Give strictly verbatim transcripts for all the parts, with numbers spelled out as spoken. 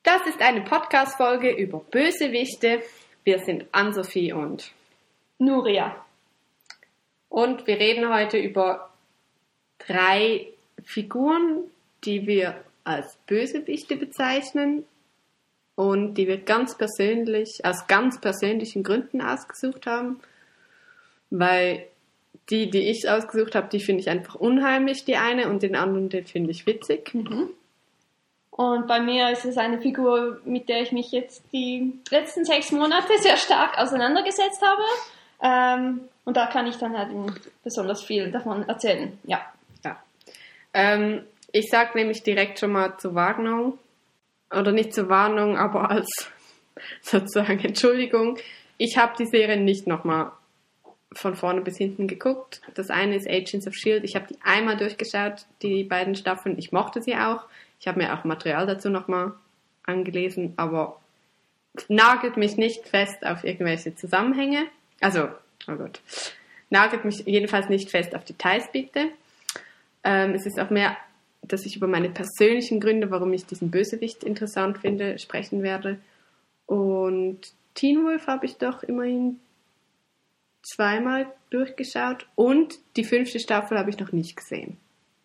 Das ist eine Podcast-Folge über Bösewichte. Wir sind Ann-Sophie und Nuria. Und wir reden heute über drei Figuren, die wir als Bösewichte bezeichnen und die wir ganz persönlich, aus ganz persönlichen Gründen ausgesucht haben. Weil die, die ich ausgesucht habe, die finde ich einfach unheimlich, die eine, und den anderen, den finde ich witzig. Mhm. Und bei mir ist es eine Figur, mit der ich mich jetzt die letzten sechs Monate sehr stark auseinandergesetzt habe. Ähm, und da kann ich dann halt besonders viel davon erzählen. Ja. ja. Ähm, ich sage nämlich direkt schon mal zur Warnung, oder nicht zur Warnung, aber als sozusagen Entschuldigung. Ich habe die Serie nicht nochmal von vorne bis hinten geguckt. Das eine ist Agents of Shield. Ich habe die einmal durchgeschaut, die beiden Staffeln. Ich mochte sie auch. Ich habe mir auch Material dazu nochmal angelesen, aber nagelt mich nicht fest auf irgendwelche Zusammenhänge. Also, oh Gott. Nagelt mich jedenfalls nicht fest auf Details, bitte. Ähm, es ist auch mehr, dass ich über meine persönlichen Gründe, warum ich diesen Bösewicht interessant finde, sprechen werde. Und Teen Wolf habe ich doch immerhin zweimal durchgeschaut und die fünfte Staffel habe ich noch nicht gesehen.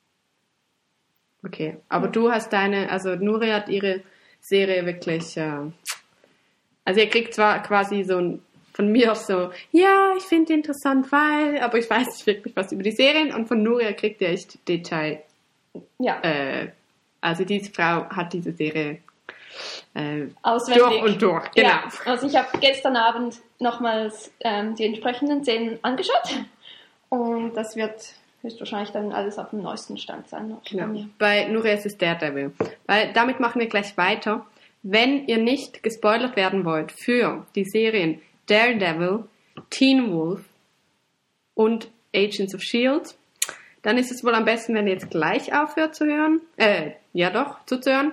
Okay, aber du hast deine, also Nuria hat ihre Serie wirklich, äh, also ihr kriegt zwar quasi so ein, von mir auch so, ja, ich finde die interessant, weil, aber ich weiß nicht wirklich was über die Serien, und von Nuria kriegt ihr echt Detail. Ja. Äh, also diese Frau hat diese Serie äh, auswendig. Durch und durch, genau. Ja, also ich habe gestern Abend nochmals ähm, die entsprechenden Szenen angeschaut und das wird höchstwahrscheinlich dann alles auf dem neuesten Stand sein. Genau. Bei Nuria ist es Daredevil. Weil damit machen wir gleich weiter. Wenn ihr nicht gespoilert werden wollt für die Serien Daredevil, Teen Wolf und Agents of Shield, dann ist es wohl am besten, wenn ihr jetzt gleich aufhört zu hören. Äh, ja doch, zuzuhören.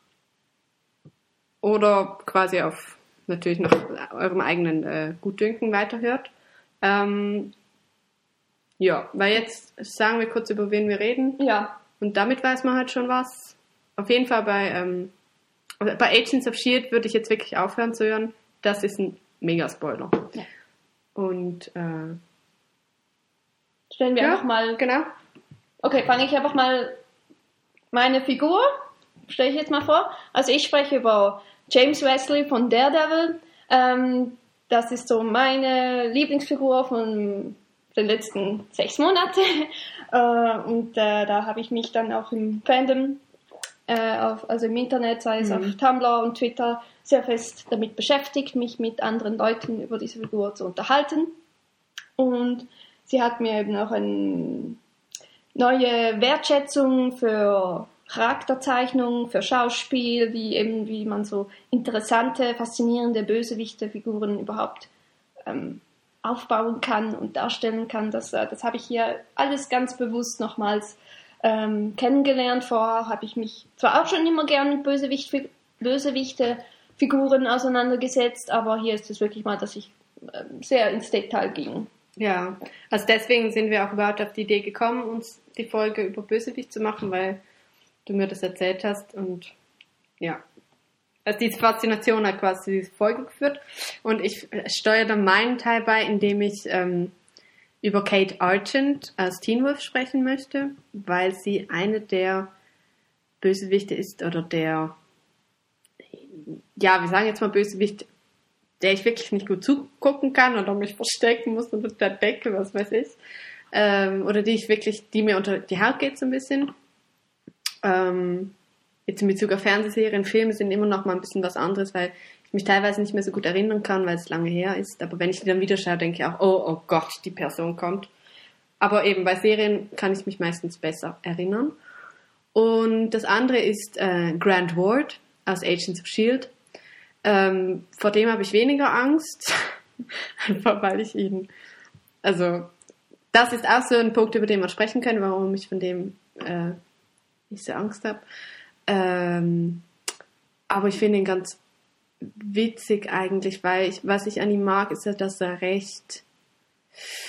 Oder quasi auf natürlich noch eurem eigenen äh, Gutdünken weiterhört. Ähm, ja, weil jetzt sagen wir kurz, über wen wir reden. Ja. Und damit weiß man halt schon was. Auf jeden Fall bei, ähm, bei Agents of Shield würde ich jetzt wirklich aufhören zu hören. Das ist ein Mega-Spoiler. Ja. Und, äh, stellen wir ja, einfach mal... Genau. Okay, fange ich einfach mal meine Figur, stelle ich jetzt mal vor. Also ich spreche über James Wesley von Daredevil. Ähm, das ist so meine Lieblingsfigur von den letzten sechs Monate. Äh, und äh, da habe ich mich dann auch im Fandom, äh, auf, also im Internet, sei es mhm. auf Tumblr und Twitter, sehr fest damit beschäftigt, mich mit anderen Leuten über diese Figur zu unterhalten. Und sie hat mir eben auch eine neue Wertschätzung für Charakterzeichnung, für Schauspiel, wie eben wie man so interessante, faszinierende Bösewichte-Figuren überhaupt ähm, aufbauen kann und darstellen kann. Das, das habe ich hier alles ganz bewusst nochmals ähm, kennengelernt. Vorher habe ich mich zwar auch schon immer gern mit Bösewicht, Bösewichte-Figuren auseinandergesetzt, aber hier ist es wirklich mal, dass ich ähm, sehr ins Detail ging. Ja, also deswegen sind wir auch überhaupt auf die Idee gekommen, uns die Folge über Bösewicht zu machen, weil du mir das erzählt hast, und ja, also diese Faszination hat quasi diese Folge geführt, und ich steuere dann meinen Teil bei, indem ich ähm, über Kate Argent als Teen Wolf sprechen möchte, weil sie eine der Bösewichte ist, oder der, ja, wir sagen jetzt mal Bösewicht, der ich wirklich nicht gut zugucken kann oder mich verstecken muss unter der Decke, was weiß ich, ähm, oder die ich wirklich, die mir unter die Haut geht so ein bisschen. Ähm, jetzt in Bezug auf Fernsehserien, Filme sind immer noch mal ein bisschen was anderes, weil ich mich teilweise nicht mehr so gut erinnern kann, weil es lange her ist. Aber wenn ich die dann wieder schaue, denke ich auch, oh, oh Gott, die Person kommt. Aber eben bei Serien kann ich mich meistens besser erinnern. Und das andere ist äh, Grant Ward aus Agents of Shield. Ähm, vor dem habe ich weniger Angst, einfach weil ich ihn, also das ist auch so ein Punkt, über den wir sprechen können, warum ich von dem äh, nicht so Angst habe. Ähm, aber ich finde ihn ganz witzig eigentlich, weil ich, was ich an ihm mag, ist ja, dass er recht,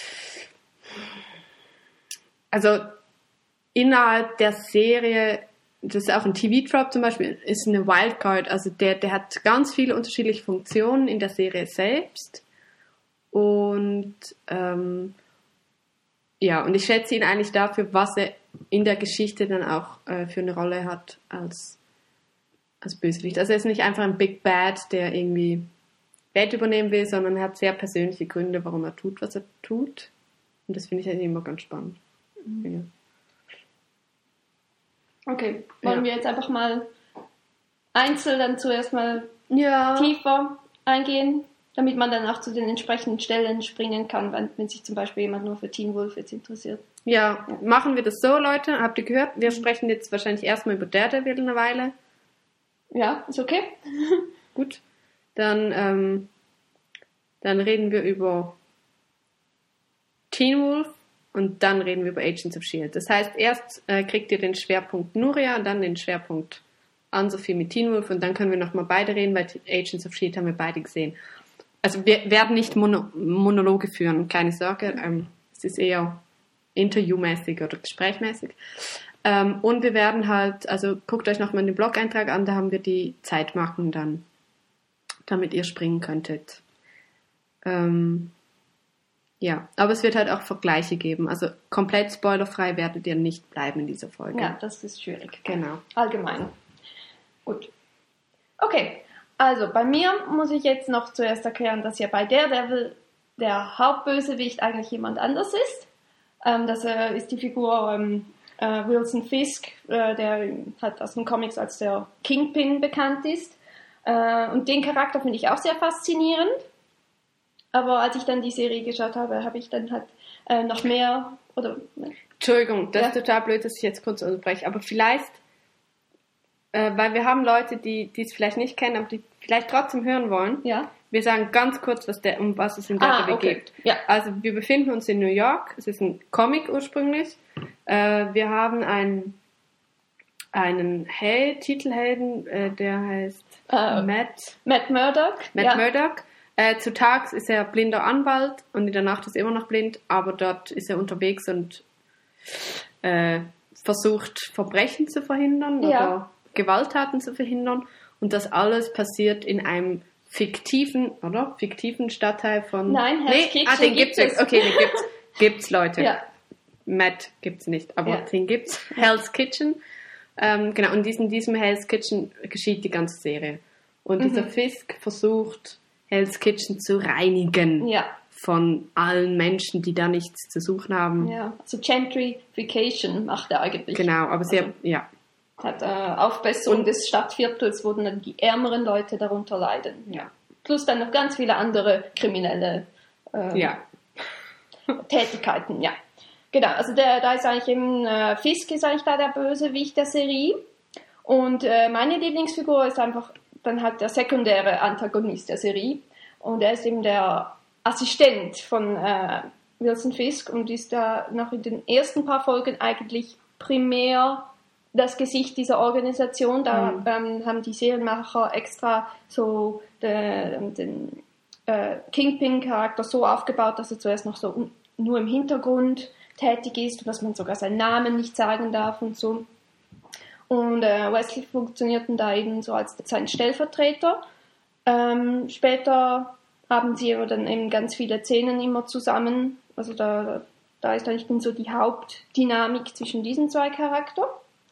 also innerhalb der Serie das ist auch ein T V-Drop zum Beispiel, ist eine Wildcard, also der, der hat ganz viele unterschiedliche Funktionen in der Serie selbst und ähm, ja, und ich schätze ihn eigentlich dafür, was er in der Geschichte dann auch äh, für eine Rolle hat als, als Bösewicht. Also er ist nicht einfach ein Big Bad, der irgendwie Welt übernehmen will, sondern er hat sehr persönliche Gründe, warum er tut, was er tut. Und das finde ich halt immer ganz spannend. Mhm. Ja. Okay, wollen ja. wir jetzt einfach mal einzeln dann zuerst mal ja. tiefer eingehen, damit man dann auch zu den entsprechenden Stellen springen kann, wenn, wenn sich zum Beispiel jemand nur für Teen Wolf jetzt interessiert. Ja, ja, machen wir das so, Leute. Habt ihr gehört? Wir sprechen jetzt wahrscheinlich erstmal über Daredevil eine Weile. Ja, ist okay. Gut. Dann, ähm, dann reden wir über Teen Wolf und dann reden wir über Agents of S H I E L D. Das heißt, erst äh, kriegt ihr den Schwerpunkt Nuria und dann den Schwerpunkt Anne-Sophie mit Teen Wolf und dann können wir nochmal beide reden, weil Agents of S H I E L D haben wir beide gesehen. Also wir werden nicht Mono- Monologe führen, keine Sorge. Ähm, es ist eher interviewmäßig oder gesprächmäßig. Ähm, und wir werden halt, also guckt euch nochmal den Blog-Eintrag an, da haben wir die Zeitmarken dann, damit ihr springen könntet. Ähm, ja, aber es wird halt auch Vergleiche geben. Also komplett spoilerfrei werdet ihr nicht bleiben in dieser Folge. Ja, das ist schwierig. Genau. Allgemein. Gut. Okay. Also, bei mir muss ich jetzt noch zuerst erklären, dass ja bei Daredevil der Hauptbösewicht eigentlich jemand anders ist. Ähm, das äh, ist die Figur ähm, äh, Wilson Fisk, äh, der halt aus den Comics als der Kingpin bekannt ist. Äh, und den Charakter finde ich auch sehr faszinierend. Aber als ich dann die Serie geschaut habe, habe ich dann halt äh, noch mehr... oder Entschuldigung, das ja. ist total blöd, dass ich jetzt kurz unterbreche. Aber vielleicht... Äh, weil wir haben Leute, die die es vielleicht nicht kennen, aber die vielleicht trotzdem hören wollen. Ja. Wir sagen ganz kurz, was der, um was es in Daredevil ah, okay. geht. Ja. Also wir befinden uns in New York. Es ist ein Comic ursprünglich. Äh, wir haben einen einen Held, Titelhelden, äh, der heißt Uh, Matt Matt Murdock. Matt ja. Murdock. Äh, zu Tags ist er blinder Anwalt und in der Nacht ist er immer noch blind, aber dort ist er unterwegs und äh, versucht Verbrechen zu verhindern Ja. oder Gewalttaten zu verhindern und das alles passiert in einem fiktiven, oder? Fiktiven Stadtteil von... Nein, Hell's nee, Kitchen ah, den gibt gibt's. es. Okay, den gibt's. Gibt's, Leute. Ja. Matt gibt's nicht, aber Ja. den gibt's. Hell's Kitchen. Ähm, genau, und in diesem Hell's Kitchen geschieht die ganze Serie. Und Mhm. dieser Fisk versucht, Hell's Kitchen zu reinigen Ja. von allen Menschen, die da nichts zu suchen haben. Ja. Also Gentrification macht er eigentlich. Genau, aber sehr, Also, ja. hat äh, Aufbesserung Und- des Stadtviertels, wo dann die ärmeren Leute darunter leiden. Ja. Plus dann noch ganz viele andere kriminelle äh, Ja. Tätigkeiten, ja. Genau, also der, da ist eigentlich eben, äh, Fisk ist eigentlich da der Bösewicht der Serie. Und äh, meine Lieblingsfigur ist einfach dann halt der sekundäre Antagonist der Serie. Und er ist eben der Assistent von äh, Wilson Fisk und ist da noch in den ersten paar Folgen eigentlich primär das Gesicht dieser Organisation. Da Mhm. ähm, haben die Serienmacher extra so den, den äh, Kingpin-Charakter so aufgebaut, dass er zuerst noch so un- nur im Hintergrund tätig ist und dass man sogar seinen Namen nicht sagen darf und so. Und äh, Wesley funktioniert dann da eben so als sein Stellvertreter. Ähm, später haben sie aber dann eben ganz viele Szenen immer zusammen. Also da, da ist eigentlich dann so die Hauptdynamik zwischen diesen zwei Charakteren.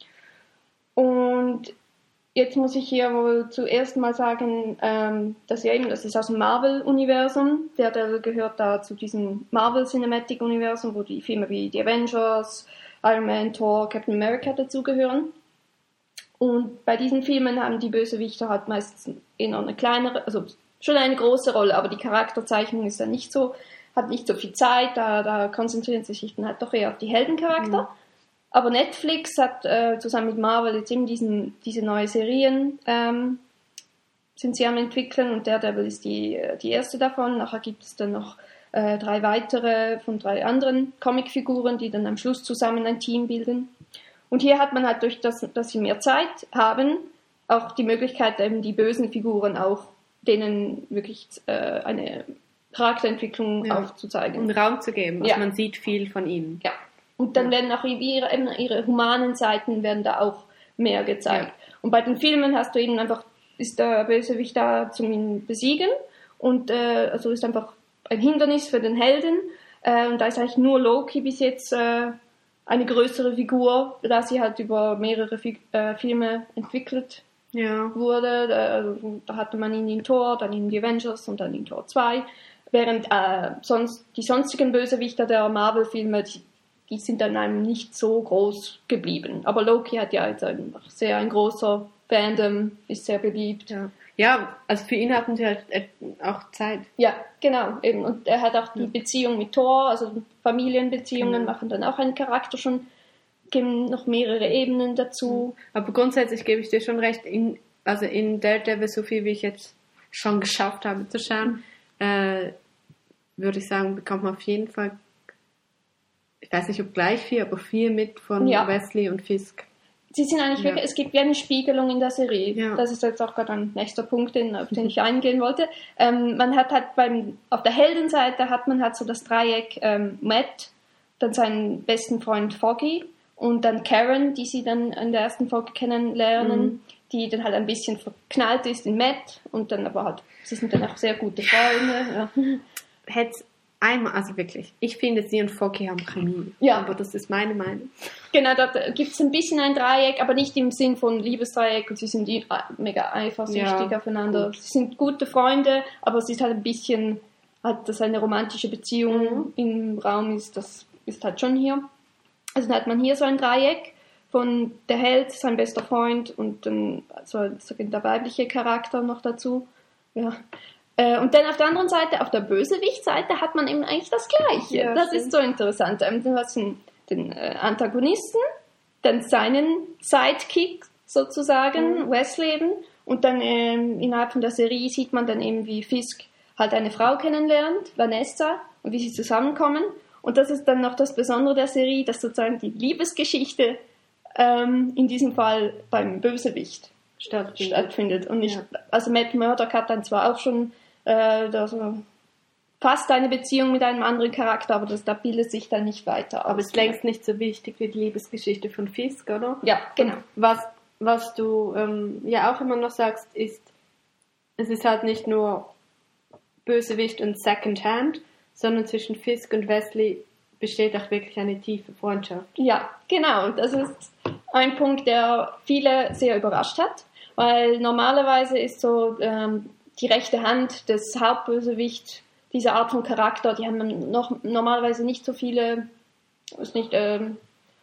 Und jetzt muss ich hier wohl zuerst mal sagen, ähm, dass ja eben, das ist aus dem Marvel-Universum. Der, der gehört da zu diesem Marvel-Cinematic-Universum, wo die Filme wie die Avengers, Iron Man, Thor, Captain America dazugehören. Und bei diesen Filmen haben die Bösewichter halt meistens eher eine kleinere, also schon eine große Rolle, aber die Charakterzeichnung ist dann nicht so, hat nicht so viel Zeit, da, da konzentrieren sie sich dann halt doch eher auf die Heldencharakter. Mhm. Aber Netflix hat äh, zusammen mit Marvel jetzt eben diesen, diese neue Serien ähm, sind sie am entwickeln und Daredevil ist die, die erste davon. Nachher gibt es dann noch äh, drei weitere von drei anderen Comicfiguren, die dann am Schluss zusammen ein Team bilden. Und hier hat man halt durch das, dass sie mehr Zeit haben, auch die Möglichkeit, eben die bösen Figuren auch denen wirklich äh, eine Charakterentwicklung Ja. aufzuzeigen. Und Raum zu geben. Also Ja. man sieht viel von ihnen. Ja. Und dann werden auch ihre, ihre humanen Seiten werden da auch mehr gezeigt. Ja. Und bei den Filmen hast du eben einfach, ist der Bösewicht da zum ihn besiegen und äh, also ist einfach ein Hindernis für den Helden. Äh, und da ist eigentlich nur Loki bis jetzt äh, eine größere Figur, da sie halt über mehrere Fi- äh, Filme entwickelt Ja. wurde. Da, also, da hatte man ihn in Thor, dann in die Avengers und dann in Thor zwei. Während äh, sonst die sonstigen Bösewichter der Marvel-Filme, die, die sind dann einem nicht so groß geblieben. Aber Loki hat ja jetzt ein, sehr ein großer Fandom, ist sehr beliebt. Ja. Ja, also für ihn hatten sie halt auch Zeit. Ja, genau, eben. Und er hat auch die Beziehung mit Thor, also Familienbeziehungen Genau. machen dann auch einen Charakter schon, geben noch mehrere Ebenen dazu. Aber grundsätzlich gebe ich dir schon recht, in, also in Daredevil, so viel wie ich jetzt schon geschafft habe zu schauen, äh, würde ich sagen, bekommt man auf jeden Fall, ich weiß nicht, ob gleich viel, aber viel mit von Ja. Wesley und Fisk. Sie sind eigentlich Ja. wirklich, es gibt wie eine Spiegelung in der Serie. Ja. Das ist jetzt auch gerade ein nächster Punkt, den, auf den ich eingehen wollte. Ähm, man hat halt beim, auf der Heldenseite hat man halt so das Dreieck ähm, Matt, dann seinen besten Freund Foggy und dann Karen, die sie dann in der ersten Folge kennenlernen, Mhm. die dann halt ein bisschen verknallt ist in Matt und dann aber halt, sie sind dann auch sehr gute Freunde. Ja. Hätte einmal, also wirklich, ich finde, sie und Foggy haben Chemie. Ja. Aber das ist meine Meinung. Genau, da gibt es ein bisschen ein Dreieck, aber nicht im Sinn von Liebesdreieck und sie sind die, äh, mega eifersüchtig Ja, aufeinander. gut. Sie sind gute Freunde, aber es ist halt ein bisschen, halt, dass eine romantische Beziehung Mhm. im Raum ist, das ist halt schon hier. Also dann hat man hier so ein Dreieck von der Held, sein bester Freund und dann so, so der weibliche Charakter noch dazu. Ja. Äh, Und dann auf der anderen Seite, auf der Bösewicht-Seite, hat man eben eigentlich das Gleiche. Ja, das stimmt. ist so interessant. Ähm, Du hast den, den äh, Antagonisten, dann seinen Sidekick sozusagen, Mhm. Wesley eben, und dann ähm, innerhalb von der Serie sieht man dann eben, wie Fisk halt eine Frau kennenlernt, Vanessa, und wie sie zusammenkommen. Und das ist dann noch das Besondere der Serie, dass sozusagen die Liebesgeschichte ähm, in diesem Fall beim Bösewicht Stattfindet. stattfindet. Und nicht, Ja. also Matt Murdock hat dann zwar auch schon äh, da so fast eine Beziehung mit einem anderen Charakter, aber das, da bildet sich dann nicht weiter. Aber es ist längst nicht so wichtig wie die Liebesgeschichte von Fisk, oder? Ja, genau. Und was, was du ähm, ja auch immer noch sagst, ist, es ist halt nicht nur Bösewicht und Second Hand, sondern zwischen Fisk und Wesley besteht auch wirklich eine tiefe Freundschaft. Ja, genau. Das ist ein Punkt, der viele sehr überrascht hat, weil normalerweise ist so ähm, die rechte Hand des Hauptbösewichts diese Art von Charakter, die haben noch normalerweise nicht so viele, ist nicht ähm,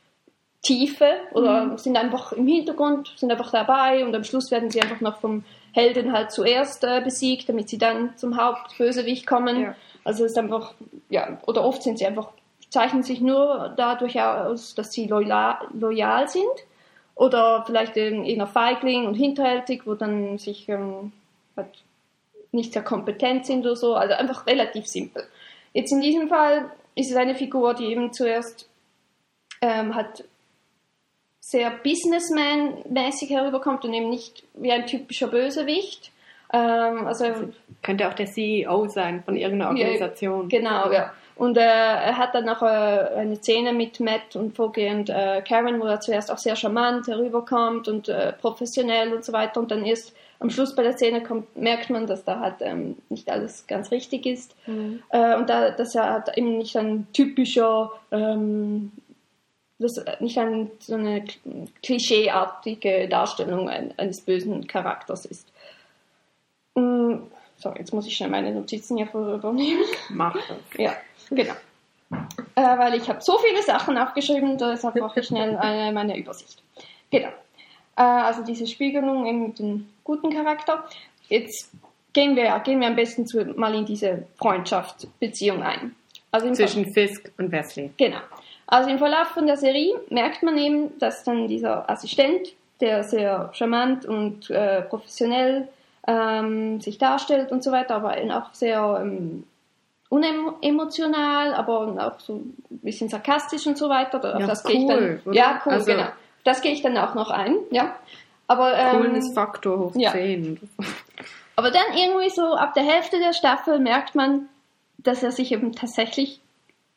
Tiefe oder Mhm. sind einfach im Hintergrund, sind einfach dabei und am Schluss werden sie einfach noch vom Helden halt zuerst äh, besiegt, damit sie dann zum Hauptbösewicht kommen. Ja. Also es ist einfach, ja, oder oft sind sie einfach, zeichnen sich nur dadurch aus, dass sie loyal, loyal sind oder vielleicht ähm, eher Feigling und hinterhältig, wo dann sich ähm, halt nicht sehr kompetent sind oder so, also einfach relativ simpel. Jetzt in diesem Fall ist es eine Figur, die eben zuerst ähm, hat sehr Businessman-mäßig herüberkommt und eben nicht wie ein typischer Bösewicht. Ähm, also Könnte auch der C E O sein von irgendeiner Organisation. Genau, ja. Und äh, er hat dann noch äh, eine Szene mit Matt und Foggy und äh, Karen, wo er zuerst auch sehr charmant herüberkommt und äh, professionell und so weiter. Und dann erst am Schluss bei der Szene kommt, merkt man, dass da halt ähm, nicht alles ganz richtig ist. Mhm. Äh, und da, dass er halt eben nicht ein typischer, ähm, das nicht ein, so eine klischeeartige Darstellung ein, eines bösen Charakters ist. Mm, so, jetzt muss ich schnell meine Notizen hier vorübernehmen. Macht das. Ja, genau. Äh, weil ich habe so viele Sachen aufgeschrieben, deshalb mache ich schnell eine, meine Übersicht. Genau. Äh, also diese Spiegelung eben mit dem guten Charakter. Jetzt gehen wir, gehen wir am besten zu, mal in diese Freundschaftsbeziehung ein. Also im Zwischen Fisk und Wesley. Genau. Also im Verlauf von der Serie merkt man eben, dass dann dieser Assistent, der sehr charmant und äh, professionell ähm, sich darstellt und so weiter, aber auch sehr ähm, unemotional, aber auch so ein bisschen sarkastisch und so weiter. Auf Ja, das cool, gehe ich dann, oder? ja, cool, Also- genau. Auf das gehe ich dann auch noch ein, ja. Aber, ähm, Coolness-Faktor hoch ja. zehn. aber dann irgendwie so ab der Hälfte der Staffel merkt man, dass er sich eben tatsächlich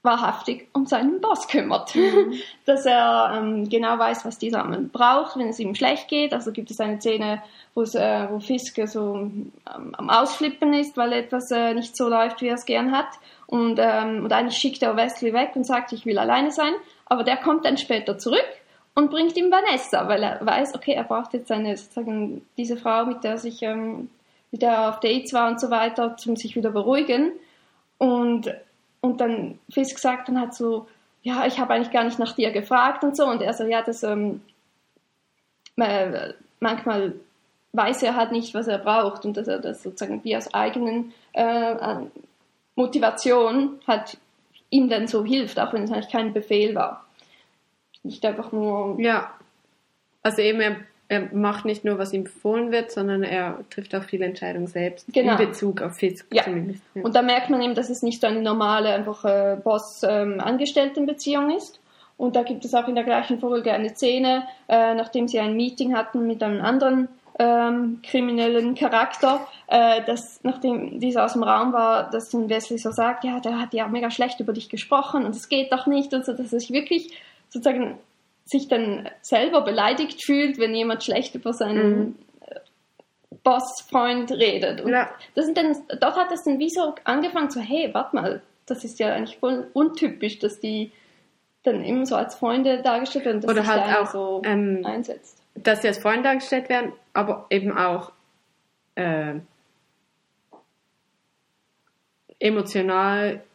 wahrhaftig um seinen Boss kümmert. Mhm. Dass er ähm, genau weiß, was dieser Mann braucht, wenn es ihm schlecht geht. Also gibt es eine Szene, wo, es, äh, wo Fisk so ähm, am Ausflippen ist, weil etwas äh, nicht so läuft, wie er es gern hat. Und, ähm, und eigentlich schickt er Wesley weg und sagt, ich will alleine sein. Aber der kommt dann später zurück und bringt ihm Vanessa, weil er weiß, okay, er braucht jetzt eine, sozusagen, diese Frau, mit der, sich, ähm, mit der er auf Dates war und so weiter, um sich wieder beruhigen. Und, und dann Fisk sagt dann halt so, ja, ich habe eigentlich gar nicht nach dir gefragt und so. Und er so, ja, das ähm, äh, manchmal weiß er halt nicht, was er braucht und dass er das sozusagen wie aus eigenen äh, Motivation halt ihm dann so hilft, auch wenn es eigentlich kein Befehl war. Nicht einfach nur... Ja, also eben er, er macht nicht nur, was ihm befohlen wird, sondern er trifft auch viele Entscheidungen selbst, genau. In Bezug auf Fisk ja. zumindest. Ja. Und da merkt man eben, dass es nicht so eine normale, einfach äh, Boss-Angestellten-Beziehung ähm, ist. Und da gibt es auch in der gleichen Folge eine Szene, äh, nachdem sie ein Meeting hatten mit einem anderen ähm, kriminellen Charakter, äh, dass nachdem dieser aus dem Raum war, dass dann Wesley so sagt, ja, der hat ja mega schlecht über dich gesprochen und es geht doch nicht und so, dass er sich wirklich sozusagen sich dann selber beleidigt fühlt, wenn jemand schlecht über seinen mhm. Bossfreund redet. Und ja. das sind dann, dort hat das dann wie so angefangen, so, hey, warte mal, das ist ja eigentlich voll untypisch, dass die dann immer so als Freunde dargestellt werden, dass Oder sich halt da auch so ähm, einsetzt. Dass sie als Freunde dargestellt werden, aber eben auch äh, emotional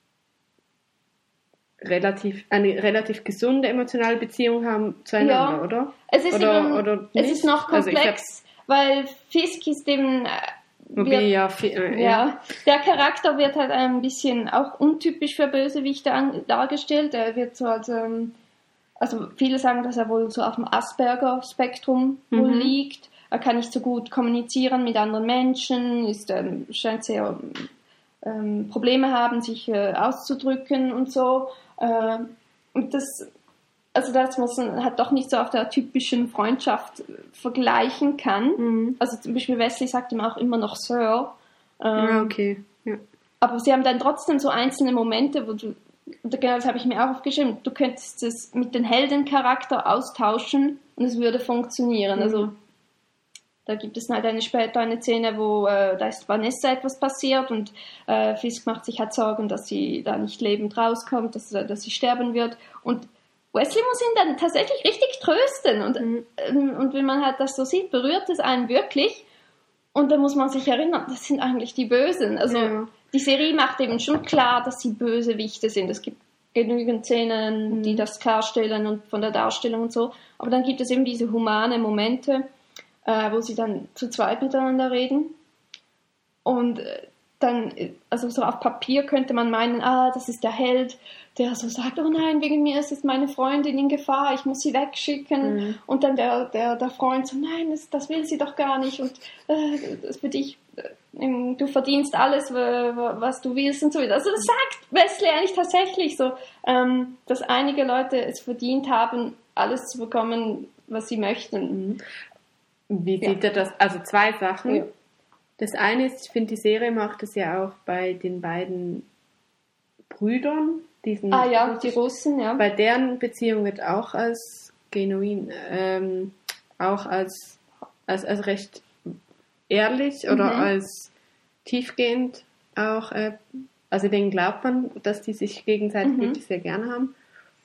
relativ, eine relativ gesunde emotionale Beziehung haben zueinander, ja. oder? Es ist, oder, eben, oder es ist noch komplex, also weil Fisk ist eben... Wird, ja, äh, ja. ja, der Charakter wird halt ein bisschen auch untypisch für Bösewichte an, dargestellt. Er wird so als, ähm, also viele sagen, dass er wohl so auf dem Asperger-Spektrum mhm. wohl liegt. Er kann nicht so gut kommunizieren mit anderen Menschen, ist, ähm, scheint sehr ähm, Probleme haben, sich äh, auszudrücken und so. Äh, und das, also das muss man halt doch nicht so auf der typischen Freundschaft vergleichen kann. Mhm. Also zum Beispiel Wesley sagt ihm auch immer noch Sir. Ähm, ja, okay. Ja. Aber sie haben dann trotzdem so einzelne Momente, wo du, und genau das habe ich mir auch aufgeschrieben, du könntest es mit dem Heldencharakter austauschen und es würde funktionieren. Mhm. Also da gibt es halt eine, später eine Szene, wo äh, da ist Vanessa etwas passiert und äh, Fisk macht sich halt Sorgen, dass sie da nicht lebend rauskommt, dass, dass sie sterben wird. Und Wesley muss ihn dann tatsächlich richtig trösten. Und, mhm. ähm, und wenn man halt das so sieht, berührt es einen wirklich. Und da muss man sich erinnern, das sind eigentlich die Bösen. Also ja. Die Serie macht eben schon klar, dass sie Bösewichte sind. Es gibt genügend Szenen, mhm. die das klarstellen und von der Darstellung und so. Aber dann gibt es eben diese humane Momente, äh, wo sie dann zu zweit miteinander reden. Und äh, dann, also so auf Papier könnte man meinen, ah, das ist der Held, der so sagt, oh nein, wegen mir ist jetzt meine Freundin in Gefahr, ich muss sie wegschicken. Mhm. Und dann der, der, der Freund so, nein, das, das will sie doch gar nicht. Und äh, das für dich, äh, du verdienst alles, was du willst und so weiter. Also das sagt Wesley eigentlich tatsächlich so, ähm, dass einige Leute es verdient haben, alles zu bekommen, was sie möchten. Mhm. Wie sieht ja. er das? Also zwei Sachen. Ja. Das eine ist, ich finde, die Serie macht es ja auch bei den beiden Brüdern, diesen ah ja, die Russen, ja. Bei deren Beziehung wird auch als genuin, ähm, auch als, als, als recht ehrlich oder mhm. als tiefgehend auch, äh, also denen glaubt man, dass die sich gegenseitig mhm. wirklich sehr gerne haben.